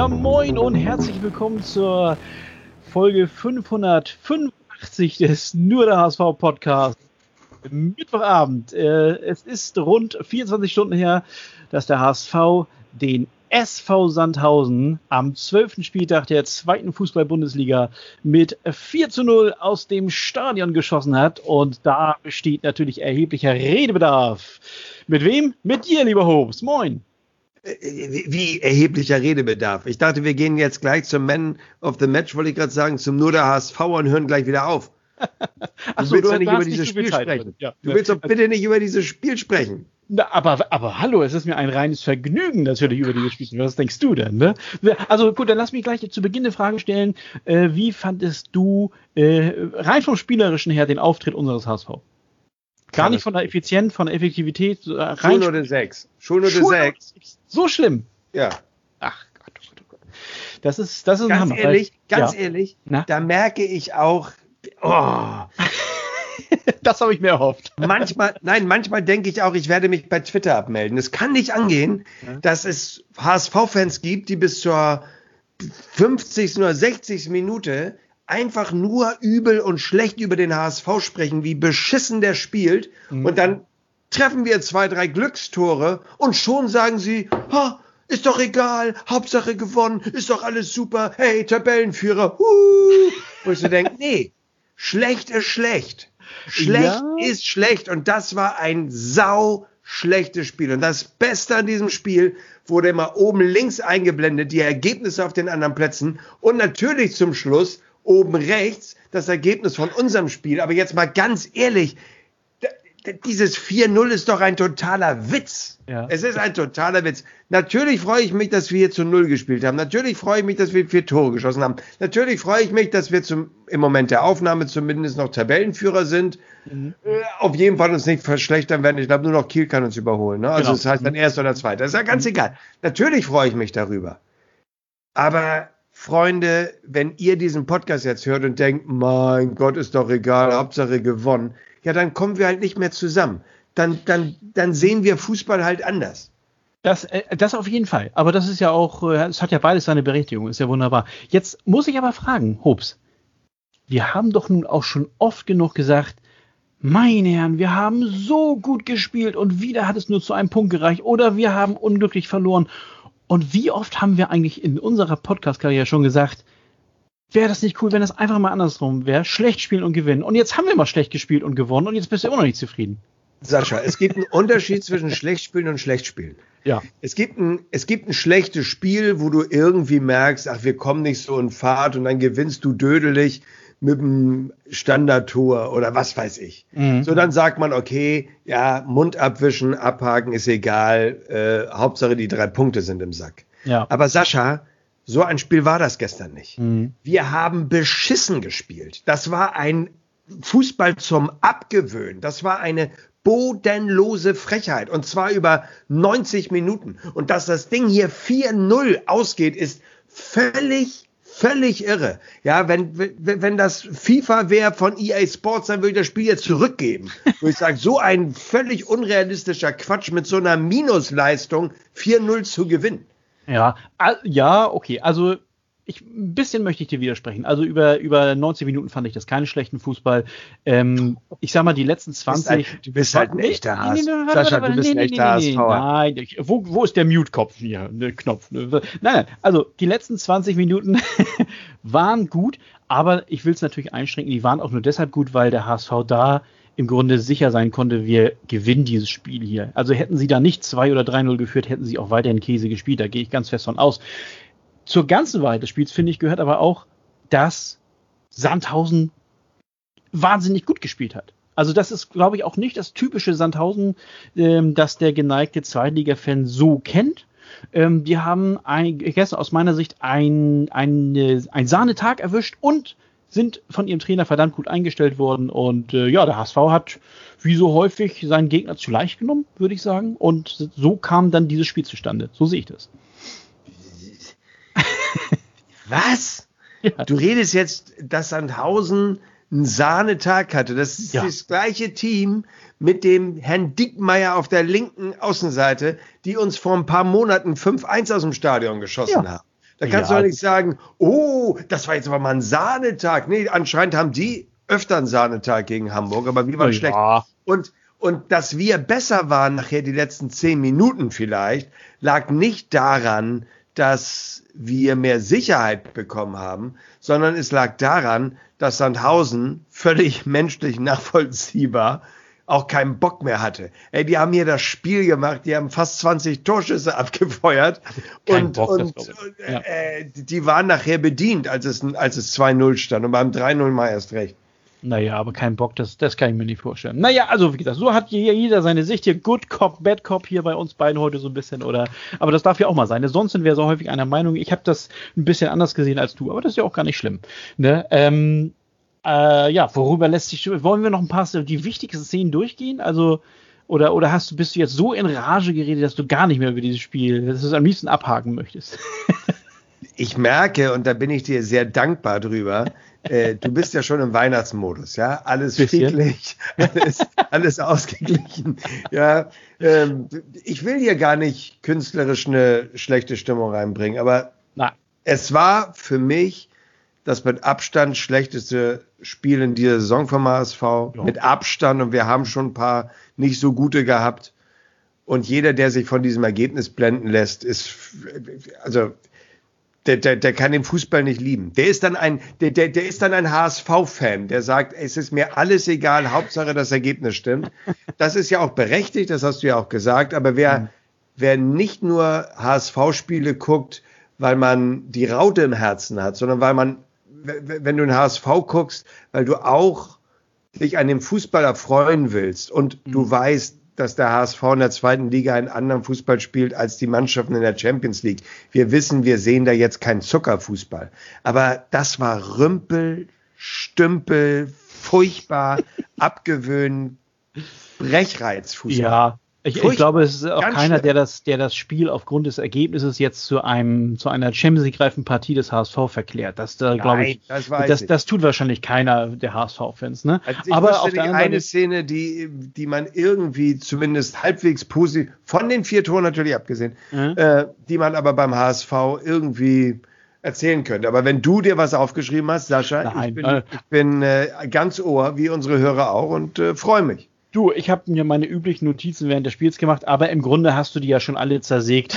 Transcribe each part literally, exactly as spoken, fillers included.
Ja, moin und herzlich willkommen zur Folge fünfhundertfünfundachtzig des Nur der H S V Podcast. Mittwochabend. Äh, es ist rund vierundzwanzig Stunden her, dass der H S V den S V Sandhausen am zwölften Spieltag der zweiten Fußball-Bundesliga mit vier zu null aus dem Stadion geschossen hat. Und da besteht natürlich erheblicher Redebedarf. Mit wem? Mit dir, lieber Hobbs. Moin. Wie, wie erheblicher Redebedarf. Ich dachte, wir gehen jetzt gleich zum Man of the Match, wollte ich gerade sagen, zum Nur der H S V und hören gleich wieder auf. Du so, willst du doch nicht hast über nicht dieses so viel Spiel Zeit sprechen. drin. Ja. Du willst doch bitte nicht über dieses Spiel sprechen. Na, aber, aber hallo, es ist mir ein reines Vergnügen, natürlich über dieses Spiel zu sprechen. Was denkst du denn? Ne? Also gut, dann lass mich gleich zu Beginn eine Frage stellen. Äh, wie fandest du äh, rein vom Spielerischen her den Auftritt unseres H S V? Gar nicht von der Effizienz, von der Effektivität. Äh, rein Schulnote sechs. Schulnote sechs. So schlimm? Ja. Ach Gott, oh Gott, oh Gott. Das ist, das ist ganz ein Hammer. Ehrlich, weil, ganz ja. ehrlich, Na? da merke ich auch, oh, das habe ich mir erhofft. manchmal, nein, manchmal denke ich auch, ich werde mich bei Twitter abmelden. Es kann nicht angehen, ja. dass es H S V-Fans gibt, die bis zur fünfzigsten oder sechzigsten Minute einfach nur übel und schlecht über den H S V sprechen, wie beschissen der spielt. Mhm. Und dann treffen wir zwei, drei Glückstore und schon sagen sie, ha, ist doch egal, Hauptsache gewonnen, ist doch alles super, hey, Tabellenführer, huh. Wo ich so denke, nee, schlecht ist schlecht. Schlecht ja. ist schlecht und das war ein sau schlechtes Spiel. Und das Beste an diesem Spiel wurde immer oben links eingeblendet, die Ergebnisse auf den anderen Plätzen und natürlich zum Schluss oben rechts das Ergebnis von unserem Spiel. Aber jetzt mal ganz ehrlich, dieses vier null ist doch ein totaler Witz. Ja. Es ist ein totaler Witz. Natürlich freue ich mich, dass wir hier zu null gespielt haben. Natürlich freue ich mich, dass wir vier Tore geschossen haben. Natürlich freue ich mich, dass wir zum, im Moment der Aufnahme zumindest noch Tabellenführer sind. Mhm. Äh, auf jeden Fall uns nicht verschlechtern werden. Ich glaube, nur noch Kiel kann uns überholen. Ne? Also genau. Das heißt dann erster oder zweiter. Das ist ja ganz mhm. egal. Natürlich freue ich mich darüber. Aber Freunde, wenn ihr diesen Podcast jetzt hört und denkt, mein Gott, ist doch egal, Hauptsache gewonnen, ja, dann kommen wir halt nicht mehr zusammen. Dann, dann, dann sehen wir Fußball halt anders. Das, äh, das auf jeden Fall. Aber das ist ja auch, äh, es hat ja beides seine Berechtigung, ist ja wunderbar. Jetzt muss ich aber fragen, Hobbs, wir haben doch nun auch schon oft genug gesagt, meine Herren, wir haben so gut gespielt und wieder hat es nur zu einem Punkt gereicht oder wir haben unglücklich verloren. Und wie oft haben wir eigentlich in unserer Podcast-Karriere schon gesagt, wäre das nicht cool, wenn das einfach mal andersrum wäre, schlecht spielen und gewinnen. Und jetzt haben wir mal schlecht gespielt und gewonnen und jetzt bist du immer noch nicht zufrieden. Sascha, es gibt einen Unterschied zwischen schlecht spielen und schlecht spielen. Ja. Es gibt ein, es gibt ein schlechtes Spiel, wo du irgendwie merkst, ach, wir kommen nicht so in Fahrt und dann gewinnst du dödelig mit dem Standardtor oder was weiß ich. Mhm. So, dann sagt man, okay, ja, Mund abwischen, abhaken, ist egal, äh, Hauptsache die drei Punkte sind im Sack. Ja. Aber Sascha, so ein Spiel war das gestern nicht. Mhm. Wir haben beschissen gespielt. Das war ein Fußball zum Abgewöhnen. Das war eine bodenlose Frechheit. Und zwar über neunzig Minuten. Und dass das Ding hier vier null ausgeht, ist völlig, völlig irre. Ja, wenn, wenn, wenn das FIFA wäre von E A Sports, dann würde ich das Spiel jetzt zurückgeben. Wo ich sage, so ein völlig unrealistischer Quatsch mit so einer Minusleistung vier null zu gewinnen. Ja, ja, okay, also ich, ein bisschen möchte ich dir widersprechen. Also über, über neunzig Minuten fand ich das keinen schlechten Fußball. Ähm, ich sag mal, die letzten zwanzig... Du bist halt ein echter H S V. Sascha, du bist ein echter H S V. Nein, ich, wo, wo ist der Mute-Kopf hier? Ne, Knopf. Ne? Nein, nein, also die letzten zwanzig Minuten waren gut, aber ich will es natürlich einschränken, die waren auch nur deshalb gut, weil der H S V da im Grunde sicher sein konnte, wir gewinnen dieses Spiel hier. Also hätten sie da nicht zwei oder drei null geführt, hätten sie auch weiterhin Käse gespielt. Da gehe ich ganz fest von aus. Zur ganzen Wahrheit des Spiels, finde ich, gehört aber auch, dass Sandhausen wahnsinnig gut gespielt hat. Also das ist, glaube ich, auch nicht das typische Sandhausen, ähm, das der geneigte Zweitliga-Fan so kennt. Ähm, die haben ein, gestern aus meiner Sicht ein, ein, ein Sahnetag erwischt und sind von ihrem Trainer verdammt gut eingestellt worden. Und äh, ja, der H S V hat wie so häufig seinen Gegner zu leicht genommen, würde ich sagen. Und so kam dann dieses Spiel zustande. So sehe ich das. Was? Ja. Du redest jetzt, dass Sandhausen einen Sahnetag hatte. Das ist ja das gleiche Team mit dem Herrn Dickmeyer auf der linken Außenseite, die uns vor ein paar Monaten fünf eins aus dem Stadion geschossen ja. haben. Da kannst ja, du doch nicht sagen, oh, das war jetzt aber mal ein Sahnetag. Nee, anscheinend haben die öfter einen Sahnetag gegen Hamburg, aber wir waren ja. schlecht. Und, und dass wir besser waren nachher die letzten zehn Minuten vielleicht, lag nicht daran, dass wir mehr Sicherheit bekommen haben, sondern es lag daran, dass Sandhausen völlig menschlich nachvollziehbar auch keinen Bock mehr hatte. Ey, die haben hier das Spiel gemacht, die haben fast zwanzig Torschüsse abgefeuert und, Bock, und ja. äh, die waren nachher bedient, als es, als es zwei null stand und beim drei null mal erst recht. Naja, aber kein Bock, das, das kann ich mir nicht vorstellen. Naja, also wie gesagt, so hat jeder seine Sicht hier. Good Cop, Bad Cop hier bei uns beiden heute so ein bisschen, oder? Aber das darf ja auch mal sein. Sonst sind wir so häufig einer Meinung. Ich habe das ein bisschen anders gesehen als du, aber das ist ja auch gar nicht schlimm. Ne? Ähm, äh, ja, worüber lässt sich, wollen wir noch ein paar die wichtigsten Szenen durchgehen? Also, oder, oder hast du, bist du jetzt so in Rage geredet, dass du gar nicht mehr über dieses Spiel, dass du es am liebsten abhaken möchtest? Ich merke, und da bin ich dir sehr dankbar drüber, äh, du bist ja schon im Weihnachtsmodus, ja, alles friedlich, alles, alles ausgeglichen, ja, ähm, ich will hier gar nicht künstlerisch eine schlechte Stimmung reinbringen, aber Na. es war für mich das mit Abstand schlechteste Spiel in dieser Saison vom H S V, ja. mit Abstand, und wir haben schon ein paar nicht so gute gehabt, und jeder, der sich von diesem Ergebnis blenden lässt, ist, also Der, der, der kann den Fußball nicht lieben. Der ist dann ein, der, der, der ist dann ein H S V-Fan, der sagt, es ist mir alles egal, Hauptsache das Ergebnis stimmt. Das ist ja auch berechtigt, das hast du ja auch gesagt, aber wer, mhm. wer nicht nur H S V-Spiele guckt, weil man die Raute im Herzen hat, sondern weil man, wenn du in H S V guckst, weil du auch dich an dem Fußball erfreuen willst und mhm. du weißt, dass der H S V in der zweiten Liga einen anderen Fußball spielt als die Mannschaften in der Champions League. Wir wissen, wir sehen da jetzt keinen Zuckerfußball. Aber das war Rümpel, Stümpel, furchtbar, abgewöhnen, Brechreizfußball. Ja, ich, ich glaube, es ist auch Ganz keiner, der das, der das Spiel aufgrund des Ergebnisses jetzt zu einem, zu einer Champions League-reifen Partie des H S V verklärt. Das, da, glaube ich, das, das, das tut wahrscheinlich keiner der H S V-Fans, ne? Also ich Aber auf der eine Seite Szene, die, die man irgendwie zumindest halbwegs positiv, von den vier Toren natürlich abgesehen, mhm. äh, die man aber beim H S V irgendwie erzählen könnte. Aber wenn du dir was aufgeschrieben hast, Sascha, Nein, ich bin, äh, ich bin äh, ganz Ohr, wie unsere Hörer auch, und äh, freue mich. Du, ich habe mir meine üblichen Notizen während des Spiels gemacht, aber im Grunde hast du die ja schon alle zersägt.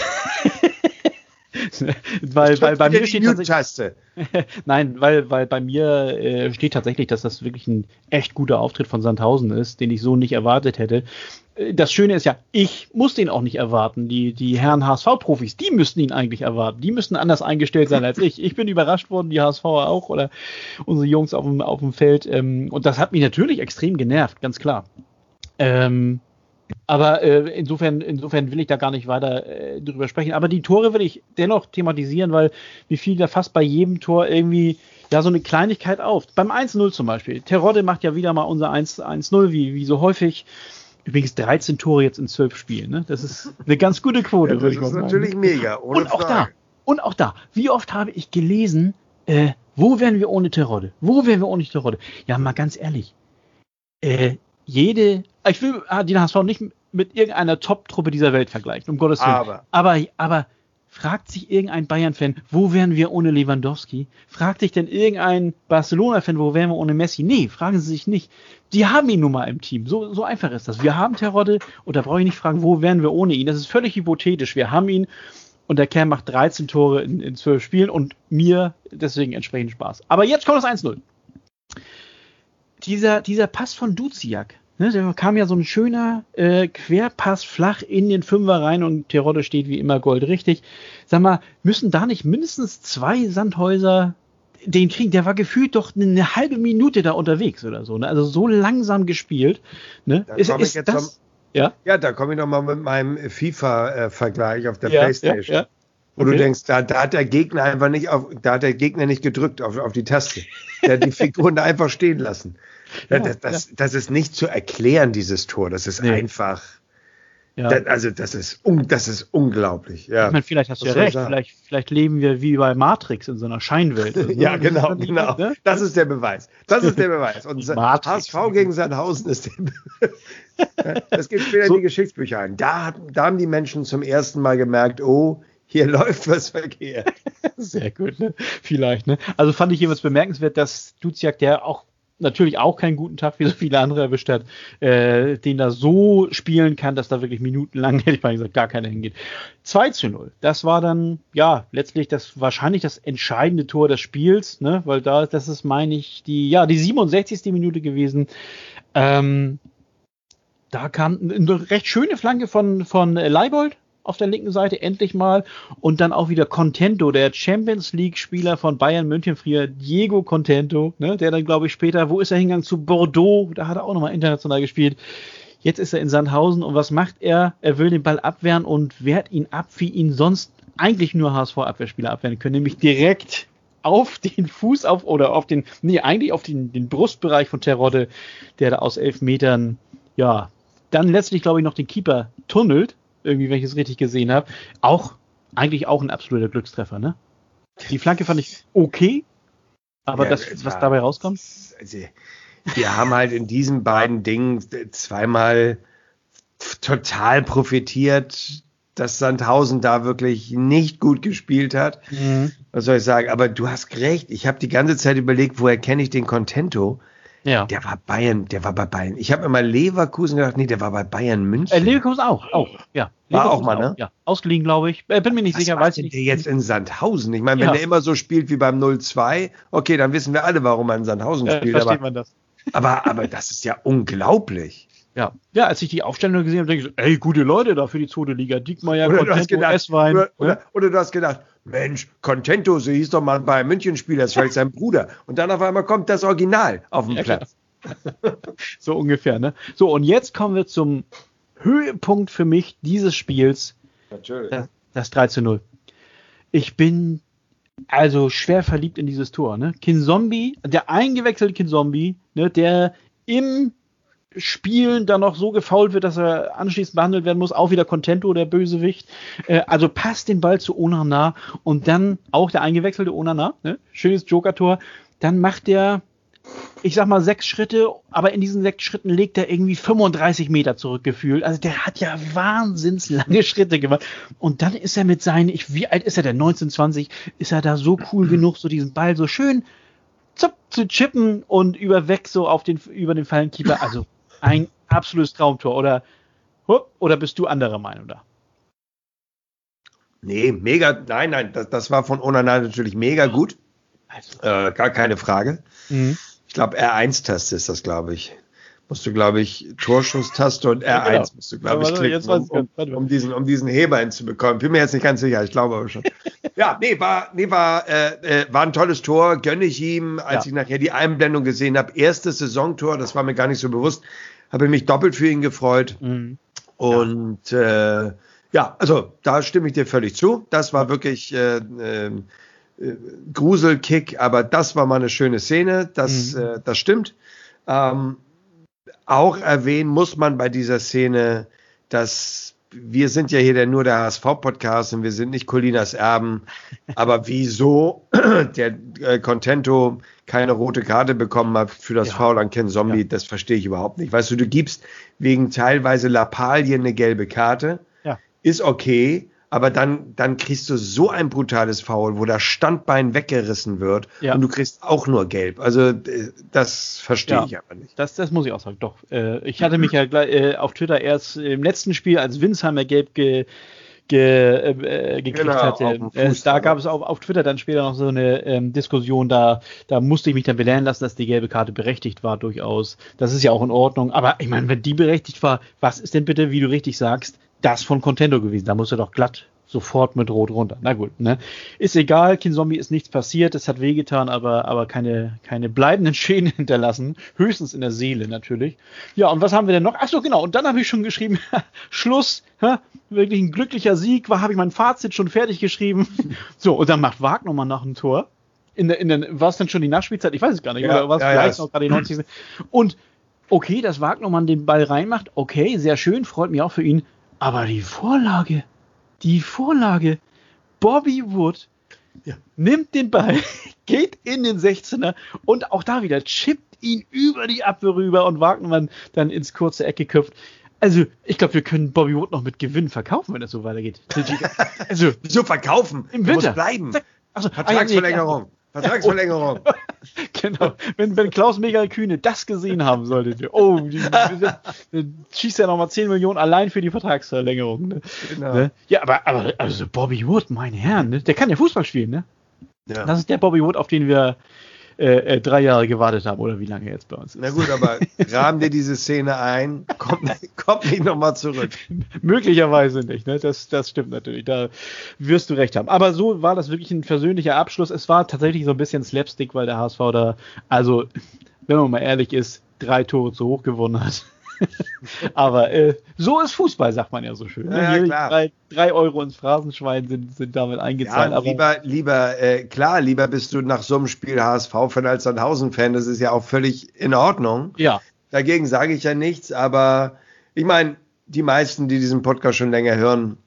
weil, weil bei mir steht tatsächlich, Nein, weil, weil bei mir äh, steht tatsächlich, dass das wirklich ein echt guter Auftritt von Sandhausen ist, den ich so nicht erwartet hätte. Das Schöne ist ja, ich muss den auch nicht erwarten. Die, die Herren H S V-Profis, die müssten ihn eigentlich erwarten. Die müssten anders eingestellt sein als ich. Ich bin überrascht worden, die H S V'er auch, oder unsere Jungs auf dem, auf dem Feld. Ähm, und das hat mich natürlich extrem genervt, ganz klar. Ähm, aber äh, insofern, insofern will ich da gar nicht weiter äh, drüber sprechen. Aber die Tore will ich dennoch thematisieren, weil mir fiel da fast bei jedem Tor irgendwie ja so eine Kleinigkeit auf. Beim eins null zum Beispiel. Terodde macht ja wieder mal unser eins null, wie, wie so häufig. Übrigens dreizehn Tore jetzt in zwölf Spielen. Ne? Das ist eine ganz gute Quote. Ja, das ist natürlich mega. Ohne und auch Frage. da, und auch da, wie oft habe ich gelesen, äh, wo wären wir ohne Terodde? Wo wären wir ohne Terodde? Ja, mal ganz ehrlich. Äh, jede, ich will den H S V nicht mit irgendeiner Top-Truppe dieser Welt vergleichen, um Gottes Willen. Aber, aber, aber fragt sich irgendein Bayern-Fan, wo wären wir ohne Lewandowski? Fragt sich denn irgendein Barcelona-Fan, wo wären wir ohne Messi? Nee, fragen sie sich nicht. Die haben ihn nun mal im Team. So, so einfach ist das. Wir haben Terodde und da brauche ich nicht fragen, wo wären wir ohne ihn? Das ist völlig hypothetisch. Wir haben ihn und der Kerl macht dreizehn Tore in, in zwölf Spielen und mir deswegen entsprechend Spaß. Aber jetzt kommt das eins null. Dieser, dieser Pass von Duziak, ne, da kam ja so ein schöner äh, Querpass flach in den Fünfer rein und Terodde steht wie immer goldrichtig. Sag mal, müssen da nicht mindestens zwei Sandhäuser den kriegen? Der war gefühlt doch eine halbe Minute da unterwegs oder so, ne? Also so langsam gespielt. Ne? Da ist ist jetzt das, noch, ja? ja, da komme ich noch mal mit meinem FIFA-Vergleich auf der ja, Playstation. Ja, ja. Wo okay. du denkst, da, da hat der Gegner einfach nicht auf, da hat der Gegner nicht gedrückt auf, auf die Taste. Der hat die Figuren da einfach stehen lassen. Ja, das, das, das ist nicht zu erklären, dieses Tor. Das ist nee. einfach. Ja. Das, also das ist, un, das ist unglaublich. Ja. Ich meine, vielleicht hast du ja recht. Vielleicht, vielleicht leben wir wie bei Matrix in so einer Scheinwelt. Also, ja, genau, genau. Ne? Das ist der Beweis. Das ist der Beweis. Und Matrix. H S V gegen Sandhausen ist der Beweis. Das geht später so. in die Geschichtsbücher ein. Da, da haben die Menschen zum ersten Mal gemerkt, oh, hier läuft was verkehrt. Sehr gut, ne? Vielleicht, ne? Also fand ich jeweils bemerkenswert, dass Duziak, der auch natürlich auch keinen guten Tag wie so viele andere erwischt hat, äh, den da so spielen kann, dass da wirklich minutenlang, hätte ich mal gesagt, gar keiner hingeht. zwei zu null. Das war dann, ja, letztlich das wahrscheinlich das entscheidende Tor des Spiels, ne? Weil da, das ist, meine ich, die, ja, die siebenundsechzigste Minute gewesen. Ähm, da kam eine recht schöne Flanke von, von Leibold auf der linken Seite, endlich mal. Und dann auch wieder Contento, der Champions League-Spieler von Bayern München, früher Diego Contento, ne, der dann, glaube ich, später, wo ist er hingegangen? Zu Bordeaux, da hat er auch nochmal international gespielt. Jetzt ist er in Sandhausen und was macht er? Er will den Ball abwehren und wehrt ihn ab, wie ihn sonst eigentlich nur H S V-Abwehrspieler abwehren können, nämlich direkt auf den Fuß auf, oder auf den, nee, eigentlich auf den, den Brustbereich von Terodde, der da aus elf Metern, ja, dann letztlich, glaube ich, noch den Keeper tunnelt, irgendwie, wenn ich es richtig gesehen habe. Auch, eigentlich auch ein absoluter Glückstreffer, ne? Die Flanke fand ich okay, aber ja, das, was dabei rauskommt? Also, wir haben halt in diesen beiden Dingen zweimal total profitiert, dass Sandhausen da wirklich nicht gut gespielt hat. Mhm. Was soll ich sagen? Aber du hast recht. Ich habe die ganze Zeit überlegt, woher kenne ich den Contento? Ja. Der war Bayern, der war bei Bayern. Ich habe immer Leverkusen gedacht, nee, der war bei Bayern München. Äh, Leverkusen auch, auch, ja. War Leverkusen auch mal, ne? Auch, ja. Ausgeliehen, glaube ich. Äh, bin mir nicht Was sicher, weiß ich nicht. Der jetzt in Sandhausen. Ich meine, wenn ja. der immer so spielt wie beim null zwei, okay, dann wissen wir alle, warum er in Sandhausen ja, spielt. Versteht aber, man das. Aber, aber das ist ja unglaublich. Ja. Ja, als ich die Aufstellung gesehen habe, denke ich so, ey, gute Leute da für die zweite Liga. Diekmeyer, Contento, Esswein. Oder, oder, oder du hast gedacht, Mensch, Contento, so hieß doch mal ein Bayern München Spieler, das ist vielleicht sein Bruder. Und dann auf einmal kommt das Original auf den ja, Platz. Klar. So ungefähr, ne? So, und jetzt kommen wir zum Höhepunkt für mich dieses Spiels. Natürlich. Das, das drei zu null. Ich bin also schwer verliebt in dieses Tor, ne? Kinzombie, der eingewechselte Kinzombie, ne, der im Spielen dann noch so gefoult wird, dass er anschließend behandelt werden muss, auch wieder Contento, der Bösewicht. Äh, also passt den Ball zu Onana und dann auch der eingewechselte Onana, ne? Schönes Joker-Tor. Dann macht der, ich sag mal, sechs Schritte, aber in diesen sechs Schritten legt er irgendwie fünfunddreißig Meter zurückgefühlt. Also der hat ja wahnsinns lange Schritte gemacht. Und dann ist er mit seinen, ich, wie alt ist er denn? neunzehn, zwanzig, ist er da so cool genug, so diesen Ball so schön zup, zu chippen und über weg so auf den, über den Fallenkeeper. Also ein absolutes Traumtor. Oder, oder bist du anderer Meinung da? Nee, mega, nein, nein, das, das war von Onana natürlich mega gut. Also. Äh, gar keine Frage. Mhm. Ich glaube, R eins Taste ist das, glaube ich. Musst du, glaube ich, Torschusstaste und R eins ja, genau. musst du, glaube ich, klicken, um, um, um, diesen, um diesen Heber hinzubekommen. Bin mir jetzt nicht ganz sicher, ich glaube aber schon. Ja, nee, war, nee, war, äh, war ein tolles Tor, gönne ich ihm. Als ja. ich nachher die Einblendung gesehen habe, erstes Saisontor, das war mir gar nicht so bewusst, habe ich mich doppelt für ihn gefreut. Mhm. Und ja. Äh, ja, also da stimme ich dir völlig zu. Das war wirklich äh, äh, Gruselkick, aber das war mal eine schöne Szene, das, mhm. äh, das stimmt. Ähm, auch erwähnen muss man bei dieser Szene, dass wir sind ja hier der, nur der H S V-Podcast und wir sind nicht Colinas Erben, aber wieso der äh, Contento keine rote Karte bekommen hat für das ja. Foul an Ken Zombie, ja. das verstehe ich überhaupt nicht. Weißt du, du gibst wegen teilweise Lappalien eine gelbe Karte, ja. ist okay, aber dann, dann kriegst du so ein brutales Foul, wo das Standbein weggerissen wird ja. und du kriegst auch nur gelb. Also das verstehe ja. ich aber nicht. Das, das muss ich auch sagen. Doch, äh, ich hatte mich ja gleich, äh, auf Twitter erst im letzten Spiel, als Winsheimer gelb ge, ge, äh, gekriegt genau, hatte, äh, da gab es auch auf Twitter dann später noch so eine ähm, Diskussion, da, da musste ich mich dann belehren lassen, dass die gelbe Karte berechtigt war durchaus. Das ist ja auch in Ordnung. Aber ich meine, wenn die berechtigt war, was ist denn bitte, wie du richtig sagst, das von Contento gewesen? Da muss er doch glatt sofort mit Rot runter. Na gut, ne? Ist egal, Kinzombie ist nichts passiert, es hat wehgetan, aber, aber keine, keine bleibenden Schäden hinterlassen. Höchstens in der Seele natürlich. Ja, und was haben wir denn noch? Ach so, genau, und dann habe ich schon geschrieben, Schluss, ha? Wirklich ein glücklicher Sieg, war, habe ich mein Fazit schon fertig geschrieben. So, und dann macht Wagnermann nach einem Tor. In der, in der, war es dann schon die Nachspielzeit? Ich weiß es gar nicht, ja, oder war es ja, vielleicht ja, noch gerade die neunzig. Und okay, dass Wagnermann den Ball reinmacht, okay, sehr schön, freut mich auch für ihn, aber die Vorlage, Die Vorlage, Bobby Wood ja. nimmt den Ball, geht in den sechzehner und auch da wieder chippt ihn über die Abwehr rüber und Wagnermann dann ins kurze Eck geköpft. Also, ich glaube, wir können Bobby Wood noch mit Gewinn verkaufen, wenn das so weitergeht. Also, so verkaufen? Im Winter. Muss bleiben. Also, Vertragsverlängerung. Ah, ja, nee, Vertragsverlängerung. Genau. Wenn, wenn Klaus Mega Kühne das gesehen haben sollte, oh, die, die, die schießt ja nochmal zehn Millionen allein für die Vertragsverlängerung. Ne? Genau. Ne? Ja, aber, aber also Bobby Wood, meine Herren, ne? Der kann ja Fußball spielen, ne? Ja. Das ist der Bobby Wood, auf den wir äh, äh, drei Jahre gewartet haben, oder wie lange jetzt bei uns ist. Na gut, aber rahmen dir diese Szene ein, kommt, kommt nicht nochmal zurück. Möglicherweise nicht, ne? Das, das stimmt natürlich, da wirst du recht haben. Aber so war das wirklich ein versöhnlicher Abschluss. Es war tatsächlich so ein bisschen Slapstick, weil der H S V da, also, wenn man mal ehrlich ist, drei Tore zu hoch gewonnen hat. Aber äh, so ist Fußball, sagt man ja so schön. Ja, ja, klar. Drei, drei Euro ins Phrasenschwein sind, sind damit eingezahlt. Ja, lieber, lieber äh, klar, lieber bist du nach so einem Spiel H S V-Fan als Sandhausen-Fan. Das ist ja auch völlig in Ordnung. Ja. Dagegen sage ich ja nichts, aber ich meine, die meisten, die diesen Podcast schon länger hören,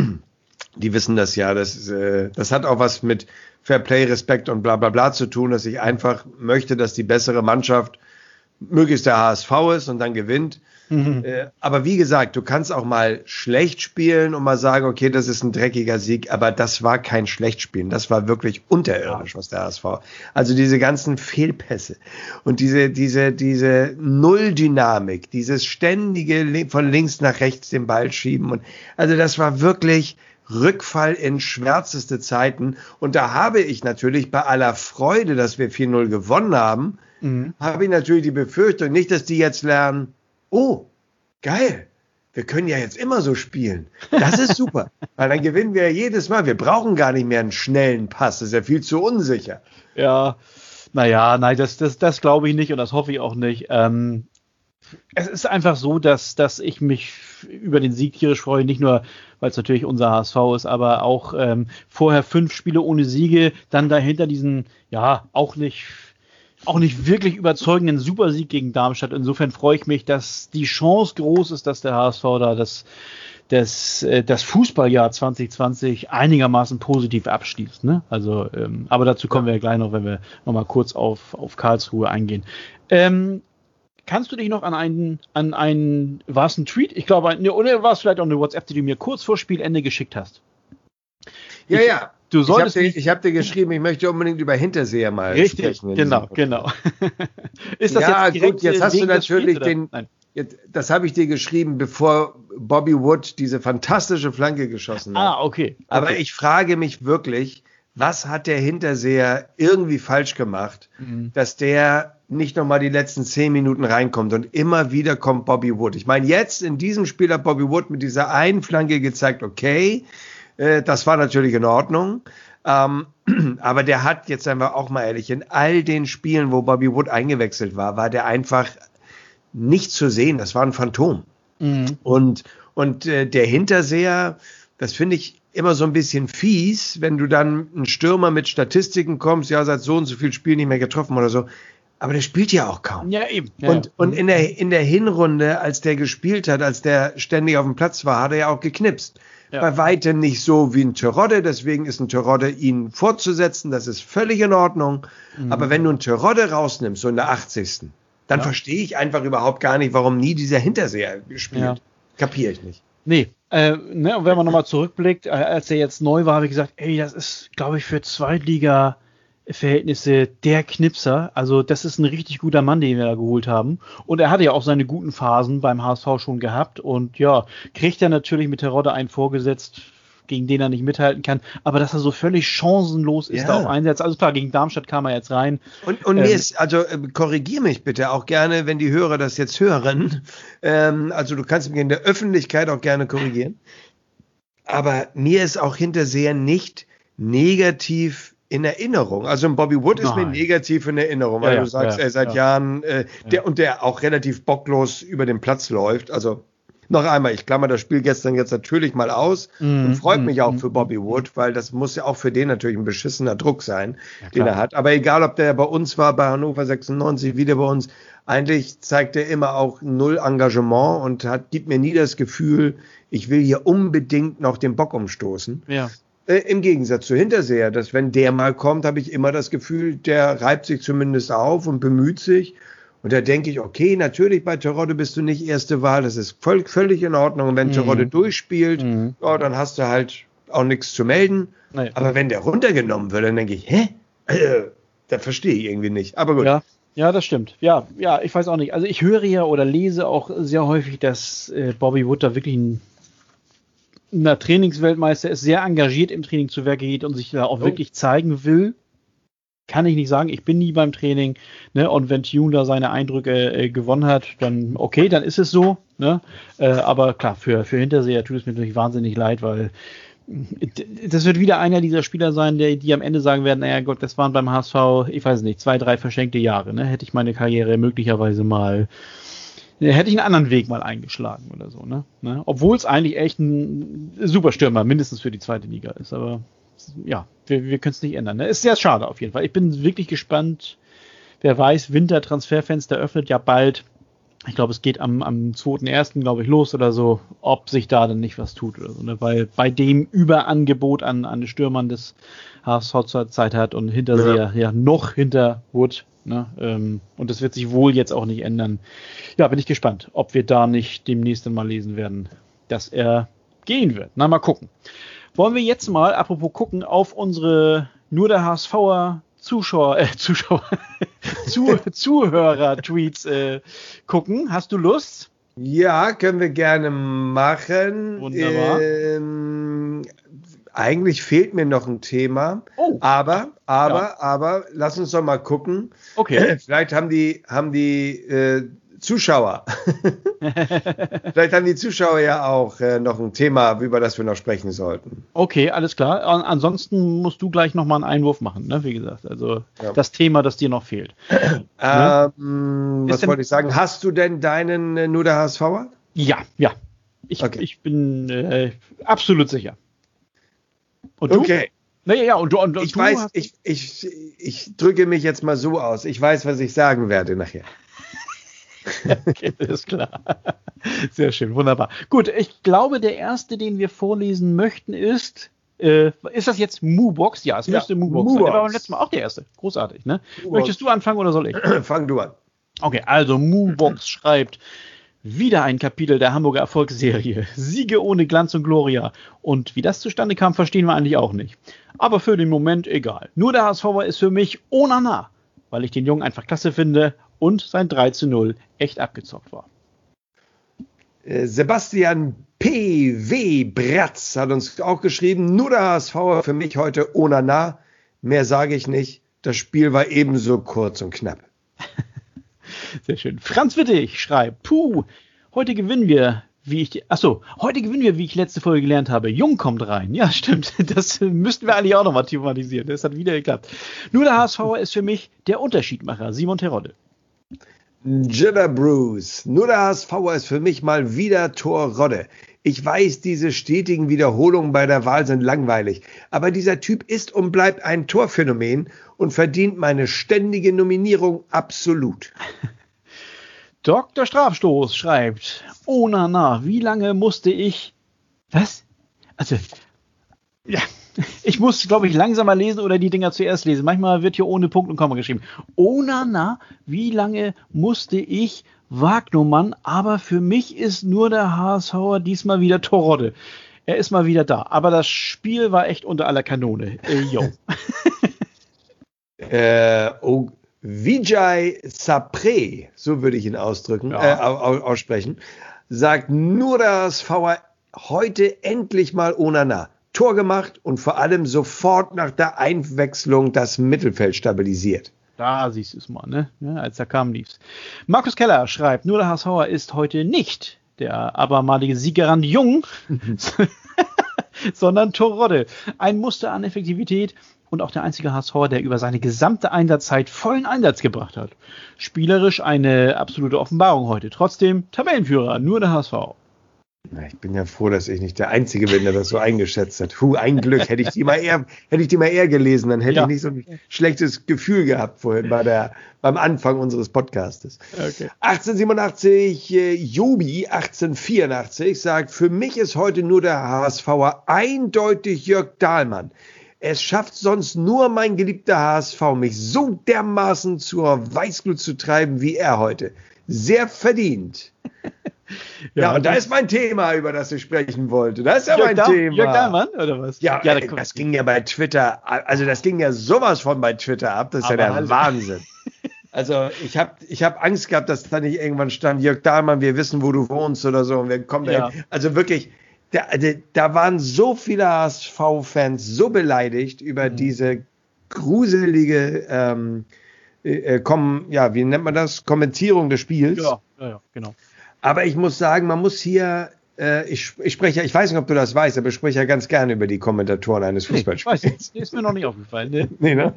die wissen das ja. Das, äh, das hat auch was mit Fairplay, Respekt und bla bla bla zu tun, dass ich einfach möchte, dass die bessere Mannschaft möglichst der H S V ist und dann gewinnt. Mhm. Äh, aber wie gesagt, du kannst auch mal schlecht spielen und mal sagen, okay, das ist ein dreckiger Sieg, aber das war kein Schlechtspielen. Das war wirklich unterirdisch, was der H S V. Also diese ganzen Fehlpässe und diese, diese, diese Nulldynamik, dieses ständige von links nach rechts den Ball schieben und also das war wirklich Rückfall in schwärzeste Zeiten. Und da habe ich natürlich bei aller Freude, dass wir vier null gewonnen haben, Mhm. habe ich natürlich die Befürchtung, nicht, dass die jetzt lernen, oh, geil, wir können ja jetzt immer so spielen. Das ist super, weil dann gewinnen wir ja jedes Mal. Wir brauchen gar nicht mehr einen schnellen Pass, das ist ja viel zu unsicher. Ja, naja, nein, das, das, das glaube ich nicht und das hoffe ich auch nicht. Ähm, es ist einfach so, dass, dass ich mich über den Sieg tierisch freue, nicht nur, weil es natürlich unser H S V ist, aber auch ähm, vorher fünf Spiele ohne Siege, dann dahinter diesen, ja, auch nicht... auch nicht wirklich überzeugenden Supersieg gegen Darmstadt. Insofern freue ich mich, dass die Chance groß ist, dass der H S V da das, das, das Fußballjahr zwanzig zwanzig einigermaßen positiv abschließt. Ne? Also, ähm, aber dazu kommen wir ja gleich noch, wenn wir nochmal kurz auf, auf Karlsruhe eingehen. Ähm, kannst du dich noch an einen, an einen, war es ein Tweet? Ich glaube, ne, oder war es vielleicht auch eine WhatsApp, die du mir kurz vor Spielende geschickt hast? Ja, ich, ja. Du solltest ich habe dir, hab dir geschrieben, ich möchte unbedingt über Hinterseher mal Richtig, sprechen. Genau, genau. Ist das ja, jetzt direkt, gut, jetzt hast du natürlich den, jetzt, das habe ich dir geschrieben, bevor Bobby Wood diese fantastische Flanke geschossen hat. Ah, okay. okay. Aber ich frage mich wirklich, was hat der Hinterseher irgendwie falsch gemacht, mhm. dass der nicht nochmal die letzten zehn Minuten reinkommt und immer wieder kommt Bobby Wood. Ich meine, jetzt in diesem Spiel hat Bobby Wood mit dieser einen Flanke gezeigt, okay, das war natürlich in Ordnung, ähm, aber der hat, jetzt seien wir auch mal ehrlich, in all den Spielen, wo Bobby Wood eingewechselt war, war der einfach nicht zu sehen. Das war ein Phantom. Mhm. Und, und äh, der Hinterseher, das finde ich immer so ein bisschen fies, wenn du dann ein Stürmer mit Statistiken kommst, ja, seit so und so viel Spielen nicht mehr getroffen oder so. Aber der spielt ja auch kaum. Ja, eben. Ja, und ja. und in der, in der Hinrunde, als der gespielt hat, als der ständig auf dem Platz war, hat er ja auch geknipst. Ja. Bei weitem nicht so wie ein Terodde, deswegen ist ein Terodde ihn fortzusetzen, das ist völlig in Ordnung. Mhm. Aber wenn du einen Terodde rausnimmst, so in der achtzigsten dann ja. verstehe ich einfach überhaupt gar nicht, warum nie dieser Hinterseher gespielt. Ja. Kapiere ich nicht. Nee, äh, ne, und wenn man nochmal zurückblickt, äh, als er jetzt neu war, habe ich gesagt, ey, das ist, glaube ich, für Zweitliga Verhältnisse der Knipser. Also das ist ein richtig guter Mann, den wir da geholt haben. Und er hatte ja auch seine guten Phasen beim H S V schon gehabt. Und ja, kriegt er natürlich mit Terodde einen vorgesetzt, gegen den er nicht mithalten kann. Aber dass er so völlig chancenlos ist, ja. da auf Einsatz. Also klar, gegen Darmstadt kam er jetzt rein. Und, und ähm, mir ist, also äh, korrigier mich bitte auch gerne, wenn die Hörer das jetzt hören. Ähm, also du kannst mich in der Öffentlichkeit auch gerne korrigieren. Aber mir ist auch Hinterseher nicht negativ in Erinnerung. Also ein Bobby Wood Nein. ist mir negativ in Erinnerung, weil ja, du sagst, ja, er seit ja. Jahren, äh, der ja. und der auch relativ bocklos über den Platz läuft. Also noch einmal, ich klammer das Spiel gestern jetzt natürlich mal aus mm, und freut mm, mich auch mm, für Bobby Wood, weil das muss ja auch für den natürlich ein beschissener Druck sein, ja, den er hat. Aber egal, ob der bei uns war, bei Hannover sechsundneunzig, wieder bei uns, eigentlich zeigt er immer auch null Engagement und hat, gibt mir nie das Gefühl, ich will hier unbedingt noch den Bock umstoßen. Ja. Äh, Im Gegensatz zu Hinterseher, dass wenn der mal kommt, habe ich immer das Gefühl, der reibt sich zumindest auf und bemüht sich. Und da denke ich, okay, natürlich bei Terodde bist du nicht erste Wahl, das ist voll, völlig in Ordnung. Und wenn mhm. Terodde durchspielt, mhm. ja, dann hast du halt auch nichts zu melden. Naja. Aber wenn der runtergenommen wird, dann denke ich, hä? Äh, das verstehe ich irgendwie nicht. Aber gut. Ja. Ja, das stimmt. Ja, ja, ich weiß auch nicht. Also ich höre ja oder lese auch sehr häufig, dass äh, Bobby Wood da wirklich ein, ein Trainingsweltmeister ist, sehr engagiert im Training zu Werke geht und sich da auch oh. wirklich zeigen will. Kann ich nicht sagen. Ich bin nie beim Training. Ne? Und wenn Tune da seine Eindrücke äh, gewonnen hat, dann okay, dann ist es so. Ne? Äh, aber klar, für, für Hinterseher tut es mir natürlich wahnsinnig leid, weil das wird wieder einer dieser Spieler sein, der, die am Ende sagen werden, naja Gott, das waren beim H S V, ich weiß nicht, zwei, drei verschenkte Jahre. Ne? Hätte ich meine Karriere möglicherweise mal, hätte ich einen anderen Weg mal eingeschlagen oder so. Ne? Ne? Obwohl es eigentlich echt ein Superstürmer mindestens für die zweite Liga ist. Aber ja, wir, wir können es nicht ändern. Ne? Ist sehr schade auf jeden Fall. Ich bin wirklich gespannt. Wer weiß, Winter-Transferfenster öffnet ja bald. Ich glaube, es geht am, am zweiten ersten glaube ich, los oder so, ob sich da dann nicht was tut oder so, ne? Weil bei dem Überangebot an, an Stürmern des H S V zur Zeit hat und Hinterseher ja. ja noch hinter Wood, ne? Ähm, und das wird sich wohl jetzt auch nicht ändern. Ja, bin ich gespannt, ob wir da nicht demnächst mal lesen werden, dass er gehen wird. Na, mal gucken. Wollen wir jetzt mal, apropos gucken, auf unsere nur der HSVer Zuschauer, äh, Zuschauer, Zu, Zuhörer-Tweets äh, gucken. Hast du Lust? Ja, können wir gerne machen. Wunderbar. Ähm, eigentlich fehlt mir noch ein Thema. Oh. Aber, aber, ja. aber, lass uns doch mal gucken. Okay. Vielleicht haben die, haben die äh, Zuschauer, vielleicht haben die Zuschauer ja auch äh, noch ein Thema, über das wir noch sprechen sollten. Okay, alles klar. An- ansonsten musst du gleich nochmal einen Einwurf machen, ne? Wie gesagt, also ja. Das Thema, das dir noch fehlt. ähm, was wollte ich sagen? Hast du denn deinen äh, nur der HSVer? Ja, ja. Ich, okay. ich bin äh, absolut sicher. Und du? Okay. Naja, ja, und du, und, und ich du weiß, ich, ich, ich drücke mich jetzt mal so aus. Ich weiß, was ich sagen werde nachher. Okay, ist klar. Sehr schön, wunderbar. Gut, ich glaube, der erste, den wir vorlesen möchten, ist, äh, ist das jetzt Moobox? Ja, es ja, müsste Moobox sein. Der war beim letzten Mal auch der erste. Großartig, ne? Moobox. Möchtest du anfangen oder soll ich? Fang du an. Okay, also Moobox schreibt, wieder ein Kapitel der Hamburger Erfolgsserie. Siege ohne Glanz und Gloria. Und wie das zustande kam, verstehen wir eigentlich auch nicht. Aber für den Moment egal. Nur der HSVer ist für mich Onana, weil ich den Jungen einfach klasse finde und sein drei zu null echt abgezockt war. Sebastian P W Bratz hat uns auch geschrieben, nur der HSVer für mich heute Onana. Mehr sage ich nicht. Das Spiel war ebenso kurz und knapp. Sehr schön. Franz Wittig schreibt, puh, heute gewinnen wir, wie ich, achso, heute gewinnen wir, wie ich letzte Folge gelernt habe. Jung kommt rein. Ja, stimmt. Das müssten wir eigentlich auch nochmal thematisieren. Das hat wieder geklappt. Nur der HSVer ist für mich der Unterschiedmacher, Simon Terodde. Jibber Bruce. Nur der HSVer ist für mich mal wieder Torrodde. Ich weiß, diese stetigen Wiederholungen bei der Wahl sind langweilig, aber dieser Typ ist und bleibt ein Torphänomen und verdient meine ständige Nominierung absolut. Doktor Strafstoß schreibt, Onana, wie lange musste ich... Was? Also, ja... Ich muss, glaube ich, langsamer lesen oder die Dinger zuerst lesen. Manchmal wird hier ohne Punkt und Komma geschrieben. Onana, wie lange musste ich Wagnumann, aber für mich ist nur der HSVer diesmal wieder Terodde. Er ist mal wieder da. Aber das Spiel war echt unter aller Kanone. Äh, yo. äh, oh, Vijay Sapre, so würde ich ihn ausdrücken, ja. äh, aussprechen, sagt nur der HSVer heute endlich mal Onana. Tor gemacht und vor allem sofort nach der Einwechslung das Mittelfeld stabilisiert. Da siehst du es mal, ne? Ja, als er kam, lief's. Markus Keller schreibt, nur der HSVer ist heute nicht der abermalige Siegerrand Jung, sondern Terodde. Ein Muster an Effektivität und auch der einzige HSVer, der über seine gesamte Einsatzzeit vollen Einsatz gebracht hat. Spielerisch eine absolute Offenbarung heute. Trotzdem Tabellenführer, nur der H S V. Ich bin ja froh, dass ich nicht der Einzige bin, der das so eingeschätzt hat. Puh, ein Glück. Hätte ich die mal eher, hätte ich die mal eher gelesen, dann hätte ja. ich nicht so ein schlechtes Gefühl gehabt vorhin bei der, beim Anfang unseres Podcastes. Okay. achtzehnhundertsiebenundachtzig, äh, Jobi achtzehnhundertvierundachtzig sagt, für mich ist heute nur der HSVer eindeutig Jörg Dahlmann. Es schafft sonst nur mein geliebter H S V, mich so dermaßen zur Weißglut zu treiben wie er heute. Sehr verdient. Ja, ja, und da ist mein Thema, über das ich sprechen wollte. Das ist ja Jörg mein da- Thema. Jörg Dahlmann, oder was? Ja, ja das, das ging ja bei Twitter, also das ging ja sowas von bei Twitter ab, das ist Aber ja der halt. Wahnsinn. Also ich habe ich hab Angst gehabt, dass da nicht irgendwann stand, Jörg Dahlmann, wir wissen, wo du wohnst oder so, und wir kommen ja. dahin. Also wirklich, da, da waren so viele H S V-Fans so beleidigt über mhm. diese gruselige, ähm, äh, kom- ja, wie nennt man das, Kommentierung des Spiels. Ja, ja, ja, genau. Aber ich muss sagen, man muss hier, äh, ich, ich spreche ja, ich weiß nicht, ob du das weißt, aber ich spreche ja ganz gerne über die Kommentatoren eines Fußballspiels. Nee, weiß ich, ist mir noch nicht aufgefallen. Ne? Nee, ne?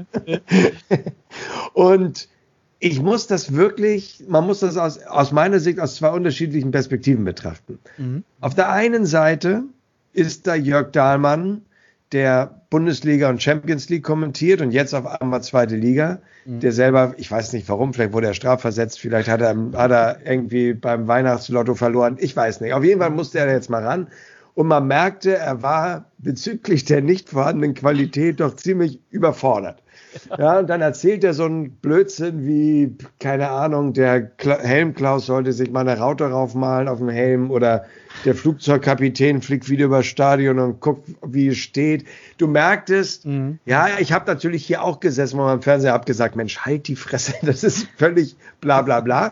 Und ich muss das wirklich, man muss das aus, aus meiner Sicht aus zwei unterschiedlichen Perspektiven betrachten. Mhm. Auf der einen Seite ist da Jörg Dahlmann, der Bundesliga und Champions League kommentiert und jetzt auf einmal zweite Liga, mhm. der selber, ich weiß nicht warum, vielleicht wurde er strafversetzt, vielleicht hat er, hat er irgendwie beim Weihnachtslotto verloren, ich weiß nicht. Auf jeden Fall musste er jetzt mal ran und man merkte, er war bezüglich der nicht vorhandenen Qualität doch ziemlich überfordert. Ja, und dann erzählt er so einen Blödsinn wie, keine Ahnung, der Kla- Helmklaus sollte sich mal eine Raute raufmalen auf dem Helm oder der Flugzeugkapitän fliegt wieder übers Stadion und guckt, wie es steht. Du merktest, mhm. ja, ich habe natürlich hier auch gesessen, wo man im Fernseher habe gesagt, Mensch, halt die Fresse, das ist völlig bla bla bla.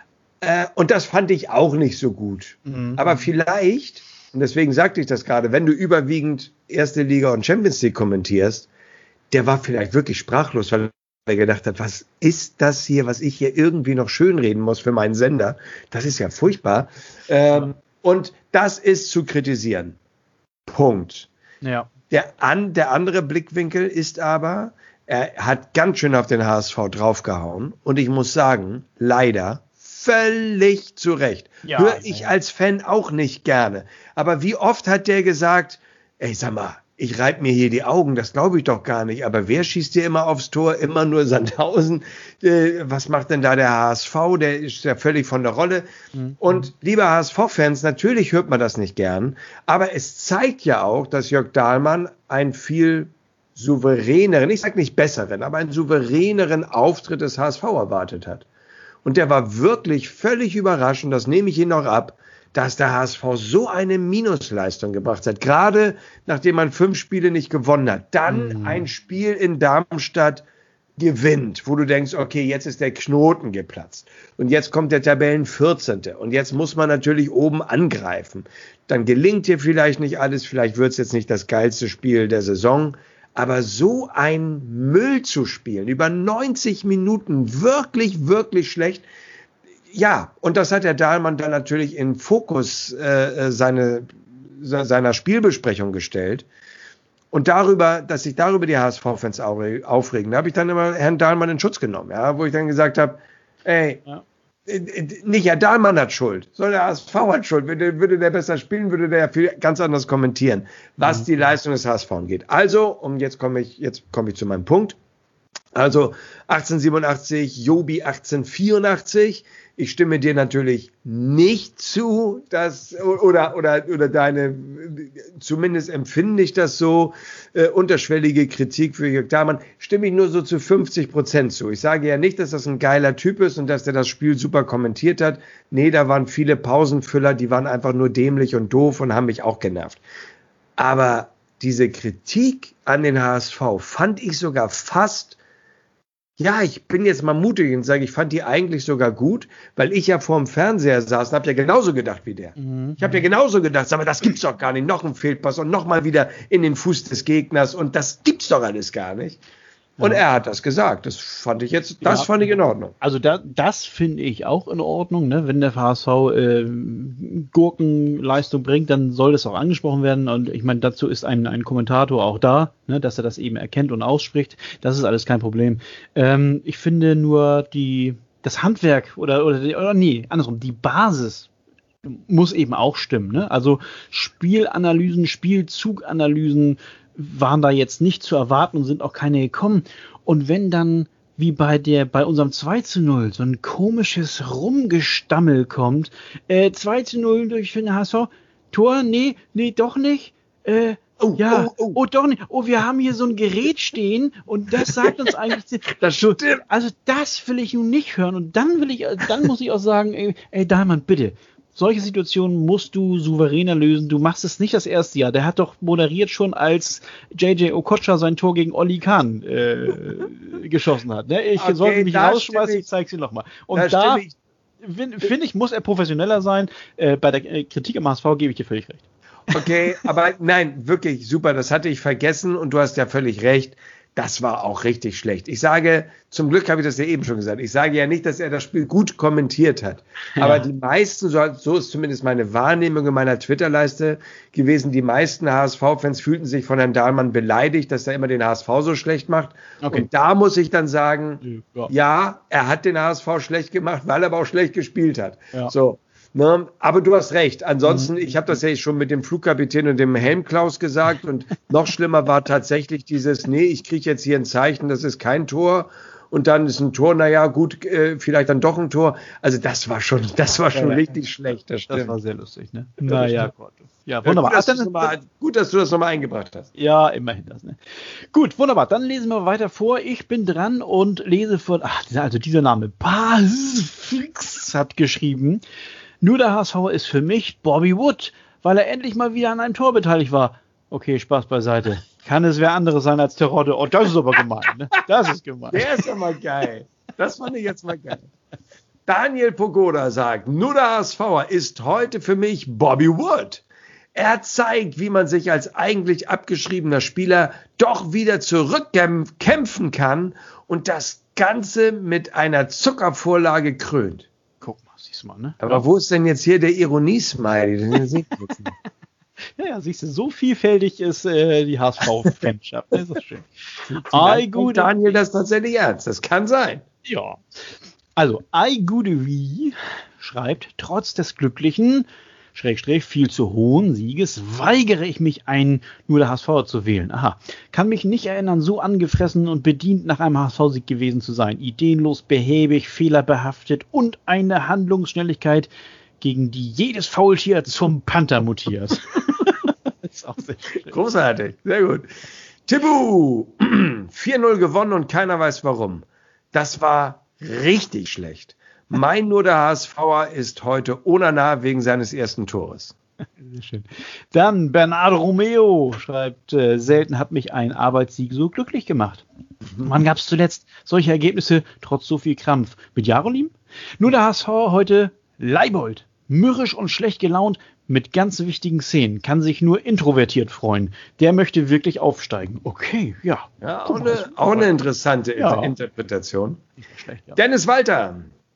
Äh, und das fand ich auch nicht so gut. Mhm. Aber vielleicht, und deswegen sagte ich das gerade, wenn du überwiegend Erste Liga und Champions League kommentierst, der war vielleicht wirklich sprachlos, weil er gedacht hat, was ist das hier, was ich hier irgendwie noch schönreden muss für meinen Sender? Das ist ja furchtbar. Ähm, und das ist zu kritisieren. Punkt. Ja. Der, an, der andere Blickwinkel ist aber, er hat ganz schön auf den H S V draufgehauen. Und ich muss sagen, leider völlig zu Recht. Ja, Höre ich ja. als Fan auch nicht gerne. Aber wie oft hat der gesagt, ey, sag mal, ich reibe mir hier die Augen, das glaube ich doch gar nicht. Aber wer schießt dir immer aufs Tor? Immer nur Sandhausen. Äh, was macht denn da der H S V? Der ist ja völlig von der Rolle. Mhm. Und liebe H S V-Fans, natürlich hört man das nicht gern. Aber es zeigt ja auch, dass Jörg Dahlmann einen viel souveräneren, ich sage nicht besseren, aber einen souveräneren Auftritt des H S V erwartet hat. Und der war wirklich völlig überraschend, das nehme ich Ihnen noch ab, dass der H S V so eine Minusleistung gebracht hat, gerade nachdem man fünf Spiele nicht gewonnen hat. Dann mhm. ein Spiel in Darmstadt gewinnt, wo du denkst, okay, jetzt ist der Knoten geplatzt. Und jetzt kommt der Tabellenvierzehnte. Und jetzt muss man natürlich oben angreifen. Dann gelingt dir vielleicht nicht alles, vielleicht wird es jetzt nicht das geilste Spiel der Saison, aber so ein Müll zu spielen, über neunzig Minuten, wirklich, wirklich schlecht. Ja, und das hat der Dahlmann dann natürlich in Fokus äh, seine, seiner Spielbesprechung gestellt. Und darüber, dass sich darüber die H S V-Fans aufregen, da habe ich dann immer Herrn Dahlmann in Schutz genommen, ja, wo ich dann gesagt habe, ey, ja. nicht Herr Dahlmann hat Schuld, sondern der H S V hat Schuld. Würde, würde der besser spielen, würde der ja viel ganz anders kommentieren, was mhm. die Leistung des H S V angeht. Also, und jetzt komme ich, jetzt komme ich zu meinem Punkt. Also achtzehnhundertsiebenundachtzig, Jobi achtzehnhundertvierundachtzig. Ich stimme dir natürlich nicht zu, dass, oder, oder, oder deine, zumindest empfinde ich das so, äh, unterschwellige Kritik für Jörg Dahlmann, stimme ich nur so zu fünfzig Prozent zu. Ich sage ja nicht, dass das ein geiler Typ ist und dass der das Spiel super kommentiert hat. Nee, da waren viele Pausenfüller, die waren einfach nur dämlich und doof und haben mich auch genervt. Aber diese Kritik an den H S V fand ich sogar fast, ja, ich bin jetzt mal mutig und sage, ich fand die eigentlich sogar gut, weil ich ja vorm Fernseher saß und habe ja genauso gedacht wie der. Mhm. Ich habe ja genauso gedacht, sag mal, das gibt's doch gar nicht, noch ein Fehlpass und noch mal wieder in den Fuß des Gegners und das gibt's doch alles gar nicht. Und ja. er hat das gesagt, das fand ich jetzt, das ja. fand ich in Ordnung. Also da, das finde ich auch in Ordnung, ne? Wenn der H S V äh, Gurkenleistung bringt, dann soll das auch angesprochen werden und ich meine, dazu ist ein, ein Kommentator auch da, ne? Dass er das eben erkennt und ausspricht, das ist alles kein Problem. Ähm, ich finde nur die, das Handwerk oder, oder, oder nee, andersrum, die Basis muss eben auch stimmen, ne? Also Spielanalysen, Spielzuganalysen waren da jetzt nicht zu erwarten und sind auch keine gekommen. Und wenn dann, wie bei der, bei unserem zwei zu null, so ein komisches Rumgestammel kommt, äh, zwei zu null durch den H S V, Tor, nee, nee, doch nicht, äh, Oh, ja, oh, oh. oh doch nicht. Oh, wir haben hier so ein Gerät stehen und das sagt uns eigentlich. Das stimmt. Also das will ich nun nicht hören. Und dann will ich, dann muss ich auch sagen, ey, ey Dahlmann, bitte. Solche Situationen musst du souveräner lösen. Du machst es nicht das erste Jahr. Der hat doch moderiert schon, als J J Okocha sein Tor gegen Olli Kahn äh, geschossen hat. Ne? Ich okay, sollte mich rausschmeißen, ich, ich zeig's dir nochmal. Und da, da finde find ich, muss er professioneller sein. Äh, bei der Kritik am H S V gebe ich dir völlig recht. Okay, aber nein, wirklich super, das hatte ich vergessen und du hast ja völlig recht. Das war auch richtig schlecht. Ich sage, zum Glück habe ich das ja eben schon gesagt, ich sage ja nicht, dass er das Spiel gut kommentiert hat. Ja. Aber die meisten, so, so ist zumindest meine Wahrnehmung in meiner Twitter-Leiste gewesen, die meisten H S V-Fans fühlten sich von Herrn Dahlmann beleidigt, dass er immer den H S V so schlecht macht. Okay. Und da muss ich dann sagen, ja. ja, er hat den H S V schlecht gemacht, weil er aber auch schlecht gespielt hat. Ja. So. Ne? Aber du hast recht. Ansonsten, mhm. ich habe das ja schon mit dem Flugkapitän und dem Helmklaus gesagt und noch schlimmer war tatsächlich dieses, nee, ich kriege jetzt hier ein Zeichen, das ist kein Tor und dann ist ein Tor, naja, gut, äh, vielleicht dann doch ein Tor. Also das war schon, das war schon ja, richtig ja. schlecht. Das, das war sehr lustig, ne? Naja, Gott. Ja, wunderbar. Gut, dass, Ach, dann, mal, gut, dass du das nochmal eingebracht hast. Ja, immerhin das, ne? Gut, wunderbar. Dann lesen wir weiter vor. Ich bin dran und lese von, ach, also dieser Name, Pasfix hat geschrieben, nur der H S V ist für mich Bobby Wood, weil er endlich mal wieder an einem Tor beteiligt war. Okay, Spaß beiseite. Kann es wer anderes sein als Terodde? Oh, das ist aber gemein, ne? Das ist gemein. Der ist ja mal geil. Das fand ich jetzt mal geil. Daniel Pogoda sagt, nur der H S V'er ist heute für mich Bobby Wood. Er zeigt, wie man sich als eigentlich abgeschriebener Spieler doch wieder zurückkämpfen kann und das Ganze mit einer Zuckervorlage krönt. Mal, ne? Aber ja. Wo ist denn jetzt hier der Ironie-Smiley? ja, ja, siehst du, so vielfältig ist äh, die H S V-Fanschaft. Das ist schön. I gut Daniel das tatsächlich ernst. Das kann sein. Ja. Also, I Goodie schreibt, trotz des glücklichen, Schrägstrich, viel zu hohen Sieges, weigere ich mich, einen nur der H S V zu wählen. Aha. Kann mich nicht erinnern, so angefressen und bedient nach einem H S V-Sieg gewesen zu sein. Ideenlos, behäbig, fehlerbehaftet und eine Handlungsschnelligkeit, gegen die jedes Faultier zum Panther mutiert. Das ist auch sehr schön. Großartig, sehr gut. Tibu, vier null gewonnen und keiner weiß warum. Das war richtig schlecht. Mein nur der H S V'er ist heute Onana wegen seines ersten Tores. Sehr schön. Dann Bernardo Romeo schreibt, äh, selten hat mich ein Arbeitssieg so glücklich gemacht. Mhm. Wann gab es zuletzt solche Ergebnisse trotz so viel Krampf? Mit Jarolim? Nur der H S V heute Leibold. Mürrisch und schlecht gelaunt mit ganz wichtigen Szenen. Kann sich nur introvertiert freuen. Der möchte wirklich aufsteigen. Okay, ja. Ja, auch, eine, auch eine interessante ja. Interpretation. Schlecht, ja. Dennis Walter.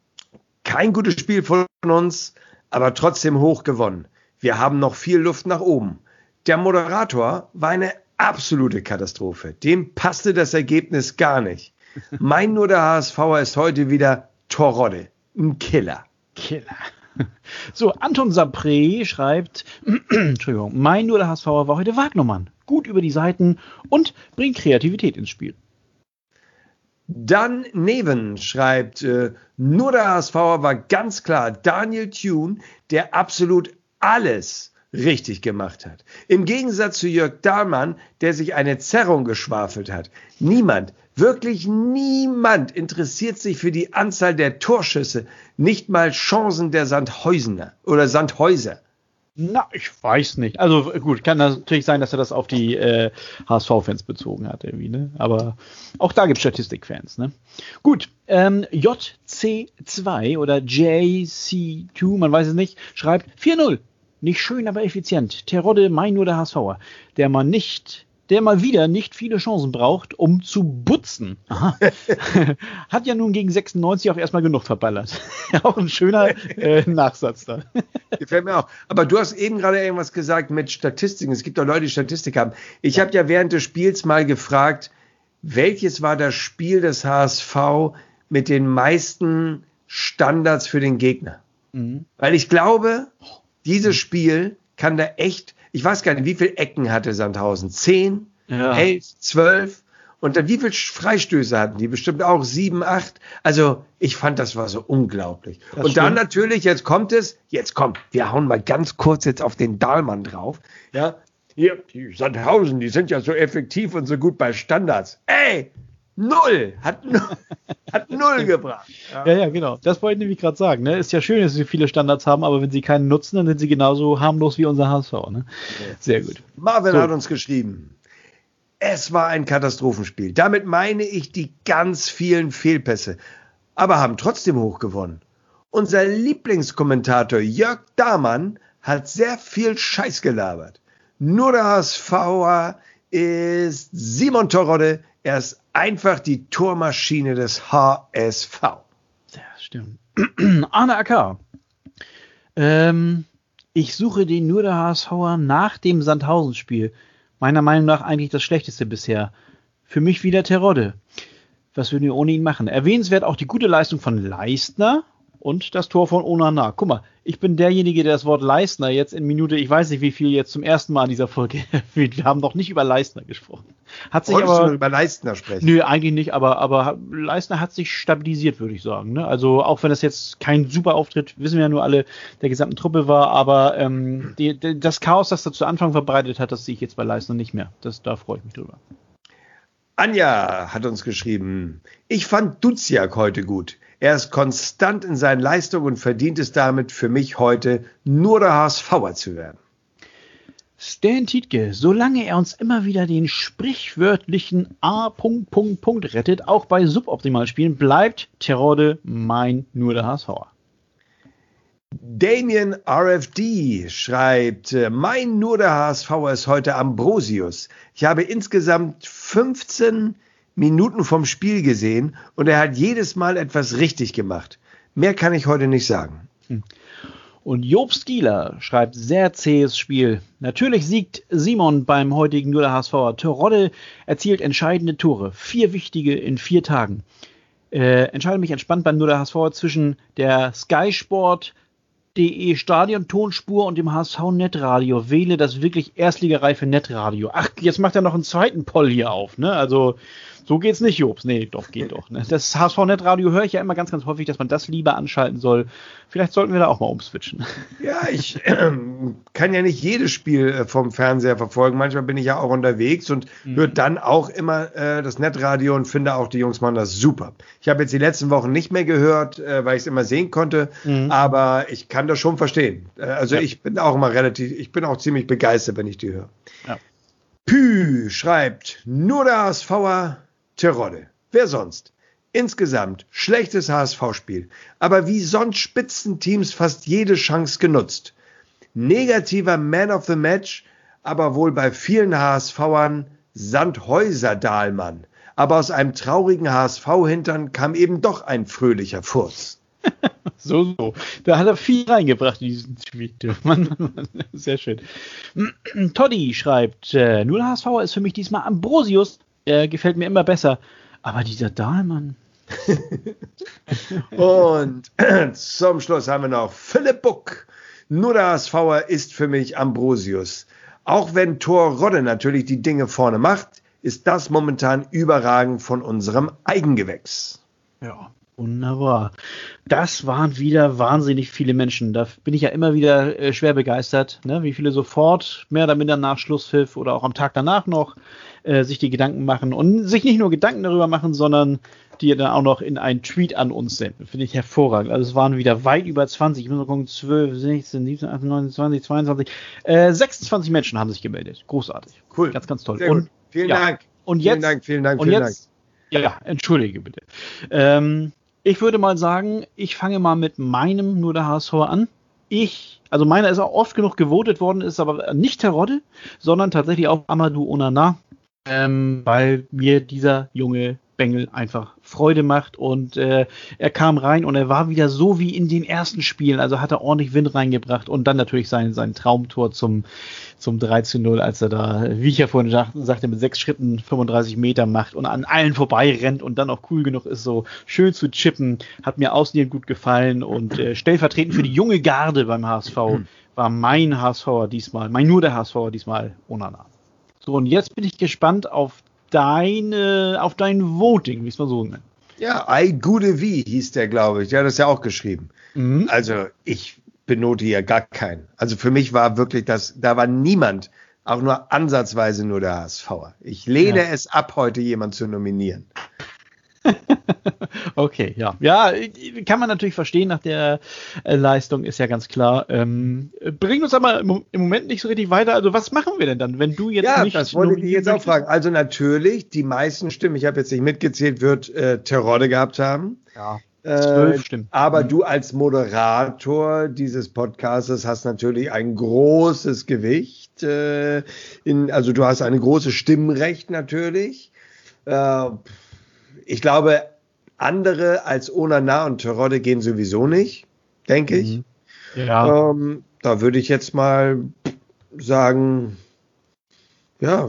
Kein gutes Spiel von uns, aber trotzdem hoch gewonnen. Wir haben noch viel Luft nach oben. Der Moderator war eine absolute Katastrophe. Dem passte das Ergebnis gar nicht. Mein nur der H S V'er ist heute wieder Terodde. Ein Killer. Killer. So, Anton Sapré schreibt, Entschuldigung, mein nur der H S V'er war heute Wagnermann. Gut über die Seiten und bringt Kreativität ins Spiel. Dan Neven schreibt, äh, nur der H S V'er war ganz klar Daniel Thune, der absolut alles richtig gemacht hat. Im Gegensatz zu Jörg Dahlmann, der sich eine Zerrung geschwafelt hat. Niemand, wirklich niemand interessiert sich für die Anzahl der Torschüsse, nicht mal Chancen der Sandhäusener oder Sandhäuser. Na, ich weiß nicht. Also gut, kann natürlich sein, dass er das auf die äh, H S V-Fans bezogen hat irgendwie, ne? Aber auch da gibt es Statistikfans, ne? Gut, ähm, J C zwei oder J C zwei, man weiß es nicht, schreibt vier null. Nicht schön, aber effizient. Terodde, mein nur der H S V'er, der man nicht... der mal wieder nicht viele Chancen braucht, um zu butzen. Aha. Hat ja nun gegen sechsundneunzig auch erstmal genug verballert. Auch ein schöner äh, Nachsatz da. Gefällt mir auch. Aber du hast eben gerade irgendwas gesagt mit Statistiken. Es gibt auch Leute, die Statistik haben. Ich habe ja während des Spiels mal gefragt, welches war das Spiel des H S V mit den meisten Standards für den Gegner? Mhm. Weil ich glaube, dieses Spiel kann da echt... Ich weiß gar nicht, wie viele Ecken hatte Sandhausen? Zehn, ja. elf, zwölf. Und dann wie viele Freistöße hatten die? Bestimmt auch sieben, acht. Also ich fand, das war so unglaublich. Das und stimmt. Dann natürlich, jetzt kommt es, jetzt kommt, wir hauen mal ganz kurz jetzt auf den Dahlmann drauf. Ja, hier, die Sandhausen, die sind ja so effektiv und so gut bei Standards. Ey, null, hat, null, hat null gebracht. Ja. ja, ja, genau. Das wollte ich nämlich gerade sagen. Ne? Ist ja schön, dass sie viele Standards haben, aber wenn sie keinen nutzen, dann sind sie genauso harmlos wie unser H S V. Ne? Sehr gut. Marvin so. hat uns geschrieben, es war ein Katastrophenspiel. Damit meine ich die ganz vielen Fehlpässe, aber haben trotzdem hochgewonnen. Unser Lieblingskommentator Jörg Dahmann hat sehr viel Scheiß gelabert. Nur der HSVer ist Simon Terodde. Er ist einfach die Tormaschine des H S V. Ja, stimmt. Arne Acker. Ähm, ich suche den nur der HSVer nach dem Sandhausen-Spiel. Meiner Meinung nach eigentlich das Schlechteste bisher. Für mich wieder Terodde. Was würden wir ohne ihn machen? Erwähnenswert auch die gute Leistung von Leistner und das Tor von Onana. Guck mal, ich bin derjenige, der das Wort Leistner jetzt in Minute, ich weiß nicht wie viel, jetzt zum ersten Mal in dieser Folge erwähnt. Wir haben noch nicht über Leistner gesprochen. Hat sich Wolltest aber, du noch über Leistner sprechen? Nö, eigentlich nicht, aber, aber Leistner hat sich stabilisiert, würde ich sagen. Ne? Also auch wenn das jetzt kein super Auftritt, wissen wir ja nur alle, der gesamten Truppe war, aber ähm, die, die, das Chaos, das er zu Anfang verbreitet hat, das sehe ich jetzt bei Leistner nicht mehr. Das, da freue ich mich drüber. Anja hat uns geschrieben, ich fand Duziak heute gut. Er ist konstant in seinen Leistungen und verdient es damit für mich heute nur der HSVer zu werden. Stan Tietke, solange er uns immer wieder den sprichwörtlichen A. Punkt, Punkt, Punkt rettet, auch bei Suboptimalspielen, bleibt Terodde mein nur der HSVer. Damien R F D schreibt, mein nur der HSVer ist heute Ambrosius. Ich habe insgesamt fünfzehn Minuten vom Spiel gesehen und er hat jedes Mal etwas richtig gemacht. Mehr kann ich heute nicht sagen. Und Jobst Gieler schreibt, sehr zähes Spiel. Natürlich siegt Simon beim heutigen nur der HSVer. Terodde erzielt entscheidende Tore. Vier wichtige in vier Tagen. Äh, entscheide mich entspannt beim nur der HSVer zwischen der Sky Sport de Stadion-Tonspur und dem H S V-Netradio. Wähle das wirklich erstligareife Netradio. Ach, jetzt macht er noch einen zweiten Poll hier auf, ne? Also, so geht's nicht, Jobs. Nee, doch, geht doch. Ne? Das H S V-Netradio höre ich ja immer ganz, ganz häufig, dass man das lieber anschalten soll. Vielleicht sollten wir da auch mal umswitchen. Ja, ich äh, kann ja nicht jedes Spiel vom Fernseher verfolgen. Manchmal bin ich ja auch unterwegs und mhm. höre dann auch immer äh, das Netradio und finde auch, die Jungs machen das super. Ich habe jetzt die letzten Wochen nicht mehr gehört, äh, weil ich es immer sehen konnte, mhm. aber ich kann das schon verstehen. Äh, also ja. ich bin auch immer relativ, ich bin auch ziemlich begeistert, wenn ich die höre. Ja. Pü schreibt, nur der HSVer Terodde. Wer sonst? Insgesamt schlechtes H S V-Spiel, aber wie sonst Spitzenteams fast jede Chance genutzt. Negativer Man of the Match, aber wohl bei vielen HSVern Sandhäuser-Dahlmann. Aber aus einem traurigen H S V-Hintern kam eben doch ein fröhlicher Furz. So, so. Da hat er viel reingebracht in diesen Tweet. Mann, Mann, Mann. Sehr schön. Toddy schreibt, äh, nur der H S V ist für mich diesmal Ambrosius. Er gefällt mir immer besser. Aber dieser Dahlmann. Und zum Schluss haben wir noch Philipp Buck. Nur der HSVer ist für mich Ambrosius. Auch wenn Terodde natürlich die Dinge vorne macht, ist das momentan überragend von unserem Eigengewächs. Ja, wunderbar. Das waren wieder wahnsinnig viele Menschen. Da bin ich ja immer wieder äh, schwer begeistert, ne? Wie viele sofort, mehr oder minder nach Schlusspfiff oder auch am Tag danach noch, äh, sich die Gedanken machen und sich nicht nur Gedanken darüber machen, sondern die dann auch noch in einen Tweet an uns senden. Finde ich hervorragend. Also es waren wieder weit über zwanzig, ich muss mal gucken, zwölf, sechzehn, siebzehn, achtzehn, neunzehn, zwanzig, zweiundzwanzig, äh, sechsundzwanzig Menschen haben sich gemeldet. Großartig. Cool. Ganz, ganz toll. Sehr und, gut. Vielen ja. Dank. Und vielen jetzt, Dank, vielen Dank, und vielen jetzt, Dank. Ja, entschuldige bitte. Ähm, ich würde mal sagen, ich fange mal mit meinem nur der H S V an. Ich, also meiner ist auch oft genug gewotet worden, ist aber nicht Terodde, sondern tatsächlich auch Amadou Onana, ähm, weil mir dieser junge Bengel einfach Freude macht und äh, er kam rein und er war wieder so wie in den ersten Spielen, also hat er ordentlich Wind reingebracht und dann natürlich sein, sein Traumtor zum, zum drei zu null, als er da, wie ich ja vorhin sagte, mit sechs Schritten fünfunddreißig Meter macht und an allen vorbei rennt und dann auch cool genug ist, so schön zu chippen, hat mir außen gut gefallen und äh, stellvertretend für die junge Garde beim H S V war mein HSVer diesmal, mein nur der HSVer diesmal Onana. So, und jetzt bin ich gespannt auf deine, auf dein Voting, wie es mal so nennt. Ja, I Gude Wie hieß der, glaube ich. Der hat das ja auch geschrieben. Mhm. Also ich benote hier gar keinen. Also für mich war wirklich das, da war niemand auch nur ansatzweise nur der HSVer. Ich lehne Ja. es ab, heute jemanden zu nominieren. Okay, ja. Ja, kann man natürlich verstehen nach der äh, Leistung, ist ja ganz klar. Ähm, bringt uns aber im, im Moment nicht so richtig weiter. Also was machen wir denn dann, wenn du jetzt Ja, nicht das wollte ich nominieren jetzt auch möchtest? fragen. Also natürlich, die meisten Stimmen, ich habe jetzt nicht mitgezählt, wird äh, Terodde gehabt haben. Ja, Äh, zwölf Stimmen. aber Mhm. du als Moderator dieses Podcastes hast natürlich ein großes Gewicht. Äh, in, also du hast ein großes Stimmrecht natürlich. Äh, ich glaube, andere als Onana und Terodde gehen sowieso nicht, denke ich. Mhm. Ja, Ähm, da würde ich jetzt mal sagen, ja,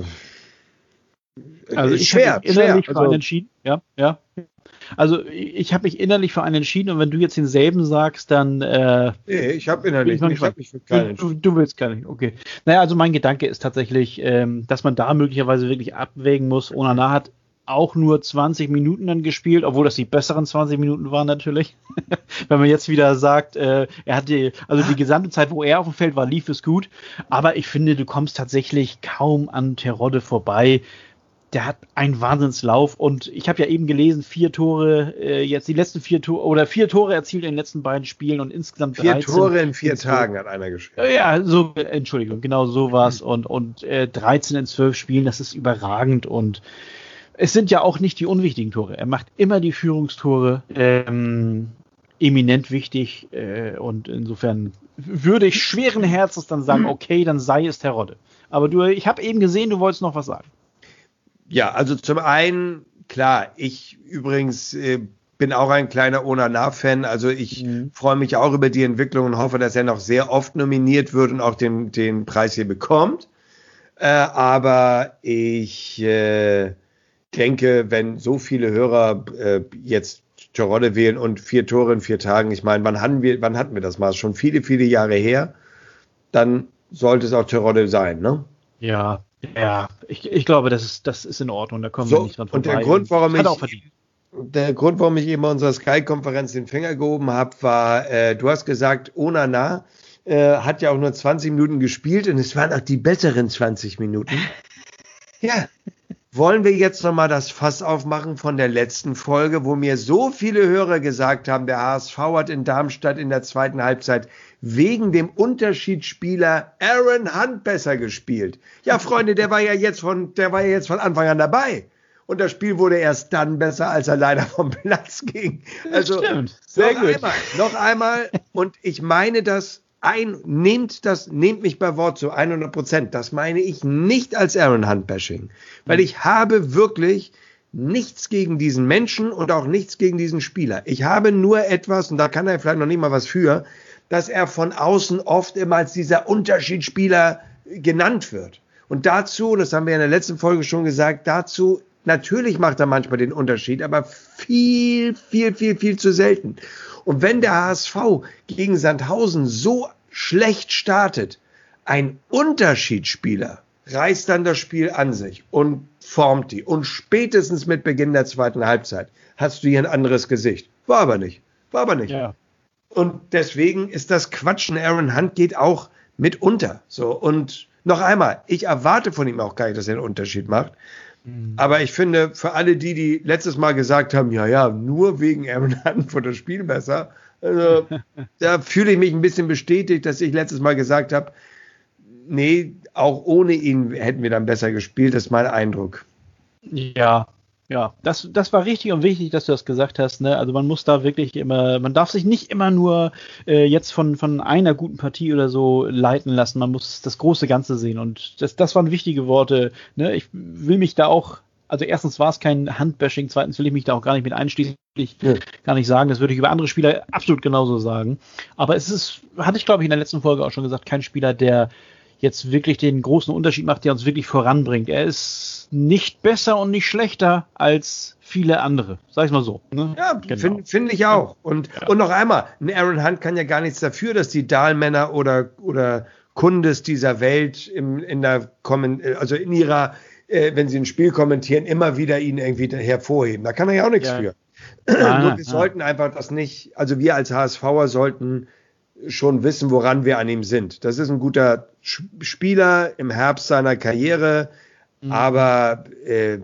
also ist ich habe schwer, mich schwer. innerlich für einen Also, entschieden. Ja, ja. Also ich habe mich innerlich für einen entschieden und wenn du jetzt denselben sagst, dann äh, nee, ich habe bin ich innerlich, mal ich habe gespannt. mich für Du, keinen du, entschieden. du willst gar nicht, okay. Naja, also mein Gedanke ist tatsächlich, ähm, dass man da möglicherweise wirklich abwägen muss. Onana hat auch nur zwanzig Minuten dann gespielt, obwohl das die besseren zwanzig Minuten waren natürlich. Wenn man jetzt wieder sagt, äh, er hat die, also die gesamte Zeit, wo er auf dem Feld war, lief es gut. Aber ich finde, du kommst tatsächlich kaum an Terodde vorbei. Der hat einen Wahnsinnslauf und ich habe ja eben gelesen, vier Tore, äh, jetzt die letzten vier Tore oder vier Tore erzielt in den letzten beiden Spielen und insgesamt Vier dreizehn. Tore in vier in zwölf. Tagen, hat einer geschrieben. Ja, so, äh, Entschuldigung, genau so war's und, und äh, dreizehn in zwölf Spielen, das ist überragend und es sind ja auch nicht die unwichtigen Tore. Er macht immer die Führungstore, ähm, eminent wichtig äh, und insofern würde ich schweren Herzens dann sagen, okay, dann sei es Terodde. Aber du, ich habe eben gesehen, du wolltest noch was sagen. Ja, also zum einen, klar, ich übrigens äh, bin auch ein kleiner Onana-Fan. Also ich Mhm. freue mich auch über die Entwicklung und hoffe, dass er noch sehr oft nominiert wird und auch den, den Preis hier bekommt. Äh, aber ich äh, denke, wenn so viele Hörer äh, jetzt Terodde wählen und vier Tore in vier Tagen, ich meine, wann hatten wir, wann hatten wir das mal? Schon viele, viele Jahre her. Dann sollte es auch Terodde sein, ne? Ja, ja, ich, ich glaube, das ist, das ist in Ordnung, da kommen wir So, nicht dran und vorbei. der Grund, warum Hat er auch ich verdient. Der Grund, warum ich eben bei unserer Sky-Konferenz den Finger gehoben habe, war, äh, du hast gesagt, Onana äh, hat ja auch nur zwanzig Minuten gespielt und es waren auch die besseren zwanzig Minuten. Ja, wollen wir jetzt nochmal das Fass aufmachen von der letzten Folge, wo mir so viele Hörer gesagt haben, der H S V hat in Darmstadt in der zweiten Halbzeit wegen dem Unterschiedsspieler Aaron Hunt besser gespielt. Ja, Freunde, der war ja jetzt von, der war ja jetzt von Anfang an dabei. Und das Spiel wurde erst dann besser, als er leider vom Platz ging. Also Stimmt, sehr noch gut. einmal, noch einmal. Und ich meine das ein, nehmt das, nehmt mich bei Wort zu hundert Prozent. Das meine ich nicht als Aaron Hunt Bashing, weil ich habe wirklich nichts gegen diesen Menschen und auch nichts gegen diesen Spieler. Ich habe nur etwas, und da kann er vielleicht noch nicht mal was für, dass er von außen oft immer als dieser Unterschiedsspieler genannt wird. Und dazu, und das haben wir in der letzten Folge schon gesagt, dazu natürlich macht er manchmal den Unterschied, aber viel, viel, viel, viel zu selten. Und wenn der H S V gegen Sandhausen so schlecht startet, ein Unterschiedsspieler reißt dann das Spiel an sich und formt die. Und spätestens mit Beginn der zweiten Halbzeit hast du hier ein anderes Gesicht. War aber nicht. War aber nicht. Ja. Und deswegen ist das Quatschen. Aaron Hunt geht auch mit unter. So, und noch einmal, ich erwarte von ihm auch gar nicht, dass er einen Unterschied macht. Aber ich finde, für alle die, die letztes Mal gesagt haben, ja, ja, nur wegen Aaron Hunt wird das Spiel besser, also, da fühle ich mich ein bisschen bestätigt, dass ich letztes Mal gesagt habe, nee, auch ohne ihn hätten wir dann besser gespielt, das ist mein Eindruck. Ja, ja, das, das war richtig und wichtig, dass du das gesagt hast. Ne? Also man muss da wirklich immer, man darf sich nicht immer nur äh, jetzt von, von einer guten Partie oder so leiten lassen. Man muss das große Ganze sehen. Und das, das waren wichtige Worte. Ne? Ich will mich da auch, also erstens war es kein Handbashing, zweitens will ich mich da auch gar nicht mit einschließen. Ich Ja. gar nicht sagen, das würde ich über andere Spieler absolut genauso sagen. Aber es ist, hatte ich glaube ich in der letzten Folge auch schon gesagt, kein Spieler, der jetzt wirklich den großen Unterschied macht, der uns wirklich voranbringt. Er ist nicht besser und nicht schlechter als viele andere. Sag ich mal so. Ne? Ja, Genau. finde find ich auch. Und, Ja. und noch einmal, ein Aaron Hunt kann ja gar nichts dafür, dass die Dahlmänner oder, oder Kundes dieser Welt im, in der Kommen, also in ihrer, äh, wenn sie ein Spiel kommentieren, immer wieder ihn irgendwie hervorheben. Da kann er ja auch nichts Ja. für. Ah, Nur wir ah. sollten einfach das nicht, also wir als HSVer sollten schon wissen, woran wir an ihm sind. Das ist ein guter Spieler im Herbst seiner Karriere, mhm. aber äh,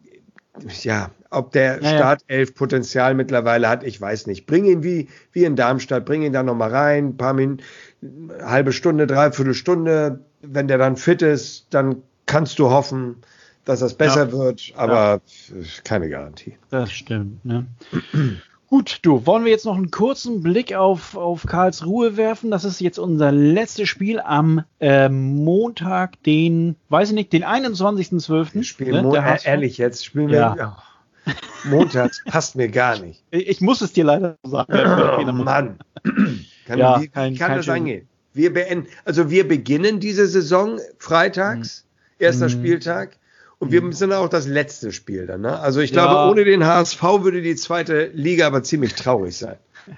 ja, ob der ja, Startelf Potenzial mittlerweile hat, ich weiß nicht. Bring ihn wie, wie in Darmstadt, bring ihn da nochmal rein, ein paar Minuten, halbe Stunde, dreiviertel Stunde. Wenn der dann fit ist, dann kannst du hoffen, dass das besser ja. wird, aber ja. keine Garantie. Das stimmt, ne? Gut, du, wollen wir jetzt noch einen kurzen Blick auf, auf Karlsruhe werfen? Das ist jetzt unser letztes Spiel am äh, Montag, den, weiß ich nicht, den einundzwanzigsten zwölften Spielen ne, Mo- äh, ehrlich jetzt, spielen wir ja. oh, montags, passt mir gar nicht. Ich, ich muss es dir leider sagen. Oh, Mann. Kann, ja, wie, kein, wie kann kein das schön. angehen? Wir beenden, also wir beginnen diese Saison freitags, mhm. erster mhm. Spieltag. Und wir sind auch das letzte Spiel dann. Ne? Also ich glaube, ja. ohne den H S V würde die zweite Liga aber ziemlich traurig sein.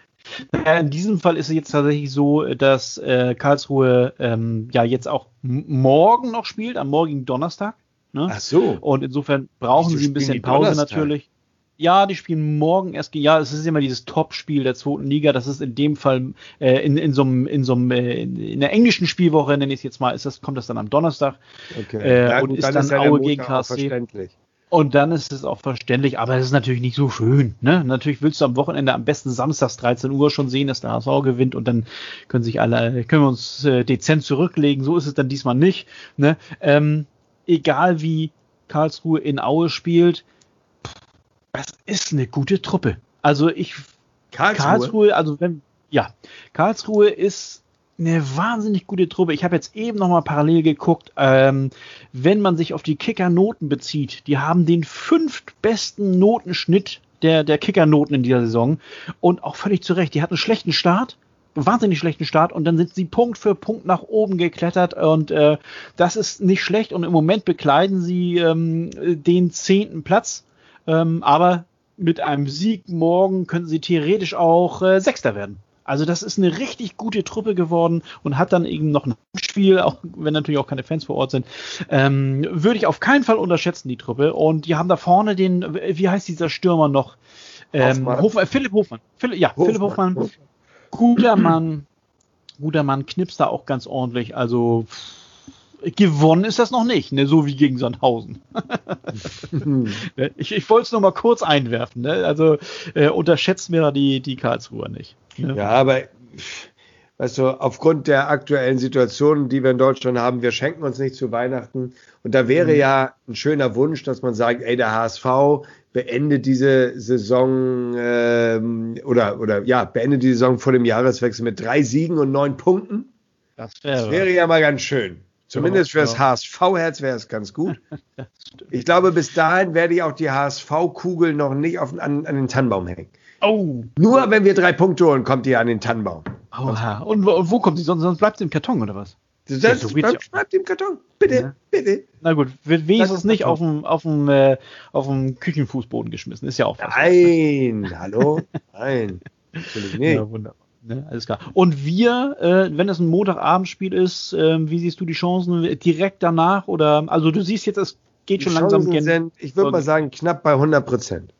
In diesem Fall ist es jetzt tatsächlich so, dass äh, Karlsruhe ähm, ja jetzt auch m- morgen noch spielt, am morgigen Donnerstag. Ne? Ach so. Und insofern brauchen sie ein bisschen Pause Donnerstag? natürlich. Ja, die spielen morgen erst. Ja, es ist immer dieses Top-Spiel der zweiten Liga. Das ist in dem Fall äh, in, in so einem, in so einem, äh, in der englischen Spielwoche, nenne ich es jetzt mal, ist das, kommt das dann am Donnerstag. Okay. Äh, ja, und gut, ist dann, dann ist ja Aue gegen K S C. Verständlich. Und dann ist es auch verständlich, aber es ist natürlich nicht so schön. Ne? Natürlich willst du am Wochenende am besten samstags dreizehn Uhr schon sehen, dass der H S V gewinnt und dann können sich alle, können wir uns äh, dezent zurücklegen. So ist es dann diesmal nicht. Ne? Ähm, egal wie Karlsruhe in Aue spielt, das ist eine gute Truppe. Also ich Karlsruhe, Karlsruhe also wenn ja, Karlsruhe ist eine wahnsinnig gute Truppe. Ich habe jetzt eben noch mal parallel geguckt, ähm, wenn man sich auf die Kicker-Noten bezieht, die haben den fünftbesten Notenschnitt der, der Kicker-Noten in dieser Saison und auch völlig zu Recht. Die hatten einen schlechten Start, einen wahnsinnig schlechten Start und dann sind sie Punkt für Punkt nach oben geklettert und äh, das ist nicht schlecht und im Moment bekleiden sie ähm, den zehnten Platz, ähm, aber mit einem Sieg morgen könnten sie theoretisch auch äh, Sechster werden. Also das ist eine richtig gute Truppe geworden und hat dann eben noch ein Spiel, auch wenn natürlich auch keine Fans vor Ort sind. Ähm, würde ich auf keinen Fall unterschätzen, die Truppe. Und die haben da vorne den, wie heißt dieser Stürmer noch? Ähm, Hofmann, Philipp Hofmann. Philipp, ja, Hofmann. Philipp Hofmann. Hofmann. Guter Mann. Guter Mann, knipst da auch ganz ordentlich. Also gewonnen ist das noch nicht, ne? So wie gegen Sandhausen. ich ich wollte es nur mal kurz einwerfen. Ne? Also äh, unterschätzt mir da die, die Karlsruher nicht. Ne? Ja, aber weißt du, aufgrund der aktuellen Situation, die wir in Deutschland haben, wir schenken uns nicht zu Weihnachten. Und da wäre mhm. ja ein schöner Wunsch, dass man sagt, ey, der H S V beendet diese Saison ähm, oder, oder ja, beendet die Saison vor dem Jahreswechsel mit drei Siegen und neun Punkten. Das wäre, das wäre ja mal ganz schön. Zumindest für das H S V-Herz wäre es ganz gut. Ich glaube, bis dahin werde ich auch die H S V-Kugel noch nicht auf, an, an den Tannenbaum hängen. Oh. Nur wenn wir drei Punkte holen, kommt die an den Tannenbaum. Oha. Und, und wo kommt sie? Sonst, sonst bleibt sie im Karton, oder was? Das ja, so bleibt, bleibt im Karton. Bitte, ja. bitte. Na gut, wird wenigstens nicht auf dem, auf dem, äh, auf dem Küchenfußboden geschmissen. Ist ja auch was. Nein, hallo? Nein. Natürlich nicht. Ja, wunderbar. Ne, alles klar. Und wir, äh, wenn es ein Montagabendspiel ist, äh, wie siehst du die Chancen direkt danach? Oder also du siehst jetzt, es geht die schon langsam. Chancen sind, ich würde mal sagen, knapp bei hundert Prozent.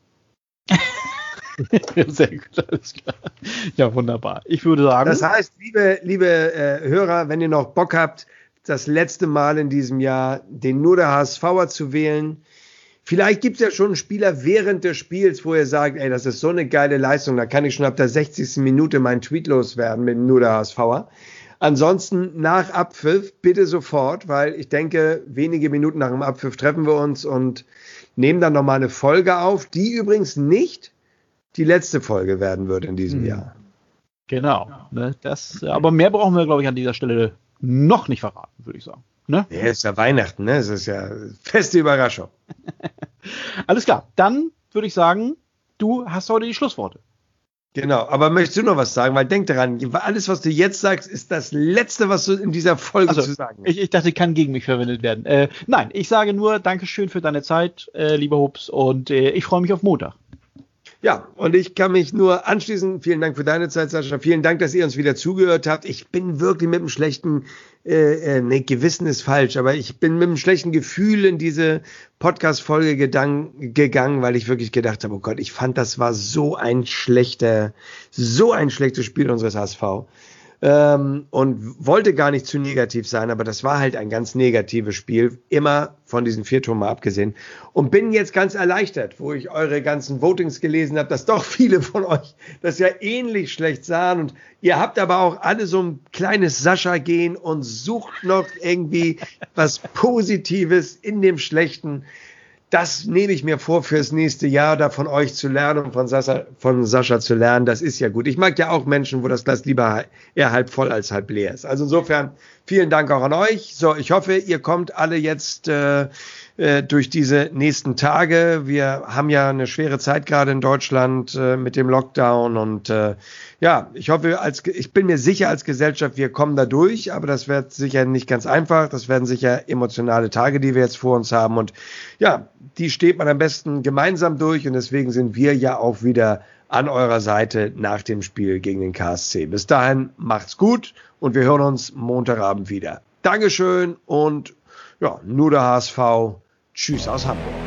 Sehr gut, alles klar. Ja, wunderbar. Ich würde sagen. Das heißt, liebe, liebe äh, Hörer, wenn ihr noch Bock habt, das letzte Mal in diesem Jahr den nur der HSVer zu wählen, vielleicht gibt es ja schon einen Spieler während des Spiels, wo ihr sagt, ey, das ist so eine geile Leistung, da kann ich schon ab der sechzigsten Minute meinen Tweet loswerden mit nur der HSVer. Ansonsten nach Abpfiff bitte sofort, weil ich denke, wenige Minuten nach dem Abpfiff treffen wir uns und nehmen dann nochmal eine Folge auf, die übrigens nicht die letzte Folge werden wird in diesem hm. Jahr. Genau. Ne, das, aber mehr brauchen wir, glaube ich, an dieser Stelle noch nicht verraten, würde ich sagen. Ne? Ja, ist ja Weihnachten, ne? Es ist ja feste Überraschung. Alles klar, dann würde ich sagen, du hast heute die Schlussworte. Genau, aber möchtest du noch was sagen? Weil denk daran, alles, was du jetzt sagst, ist das Letzte, was du in dieser Folge also, zu sagen hast. Ich, ich dachte, kann gegen mich verwendet werden. Äh, nein, ich sage nur, Dankeschön für deine Zeit, äh, lieber Hubs, und äh, ich freue mich auf Montag. Ja, und ich kann mich nur anschließen. Vielen Dank für deine Zeit, Sascha. Vielen Dank, dass ihr uns wieder zugehört habt. Ich bin wirklich mit einem schlechten, äh, äh, nee, Gewissen ist falsch, aber ich bin mit einem schlechten Gefühl in diese Podcast-Folge gedang, gegangen, weil ich wirklich gedacht habe, oh Gott, ich fand, das war so ein schlechter, so ein schlechtes Spiel unseres H S V. ähm, und wollte gar nicht zu negativ sein, aber das war halt ein ganz negatives Spiel, immer von diesen vier Toren mal abgesehen. Und bin jetzt ganz erleichtert, wo ich eure ganzen Votings gelesen habe, dass doch viele von euch das ja ähnlich schlecht sahen. Und ihr habt aber auch alle so ein kleines Sascha-Gen und sucht noch irgendwie was Positives in dem Schlechten. Das nehme ich mir vor fürs nächste Jahr, da von euch zu lernen und von Sascha, von Sascha zu lernen. Das ist ja gut. Ich mag ja auch Menschen, wo das Glas lieber eher halb voll als halb leer ist. Also insofern vielen Dank auch an euch. So, ich hoffe, ihr kommt alle jetzt äh, äh, durch diese nächsten Tage. Wir haben ja eine schwere Zeit gerade in Deutschland äh, mit dem Lockdown und äh, ja, ich hoffe, als, ich bin mir sicher als Gesellschaft, wir kommen da durch, aber das wird sicher nicht ganz einfach. Das werden sicher emotionale Tage, die wir jetzt vor uns haben und ja, die steht man am besten gemeinsam durch und deswegen sind wir ja auch wieder an eurer Seite nach dem Spiel gegen den K S C. Bis dahin, macht's gut und wir hören uns Montagabend wieder. Dankeschön und ja, nur der H S V. Tschüss aus Hamburg.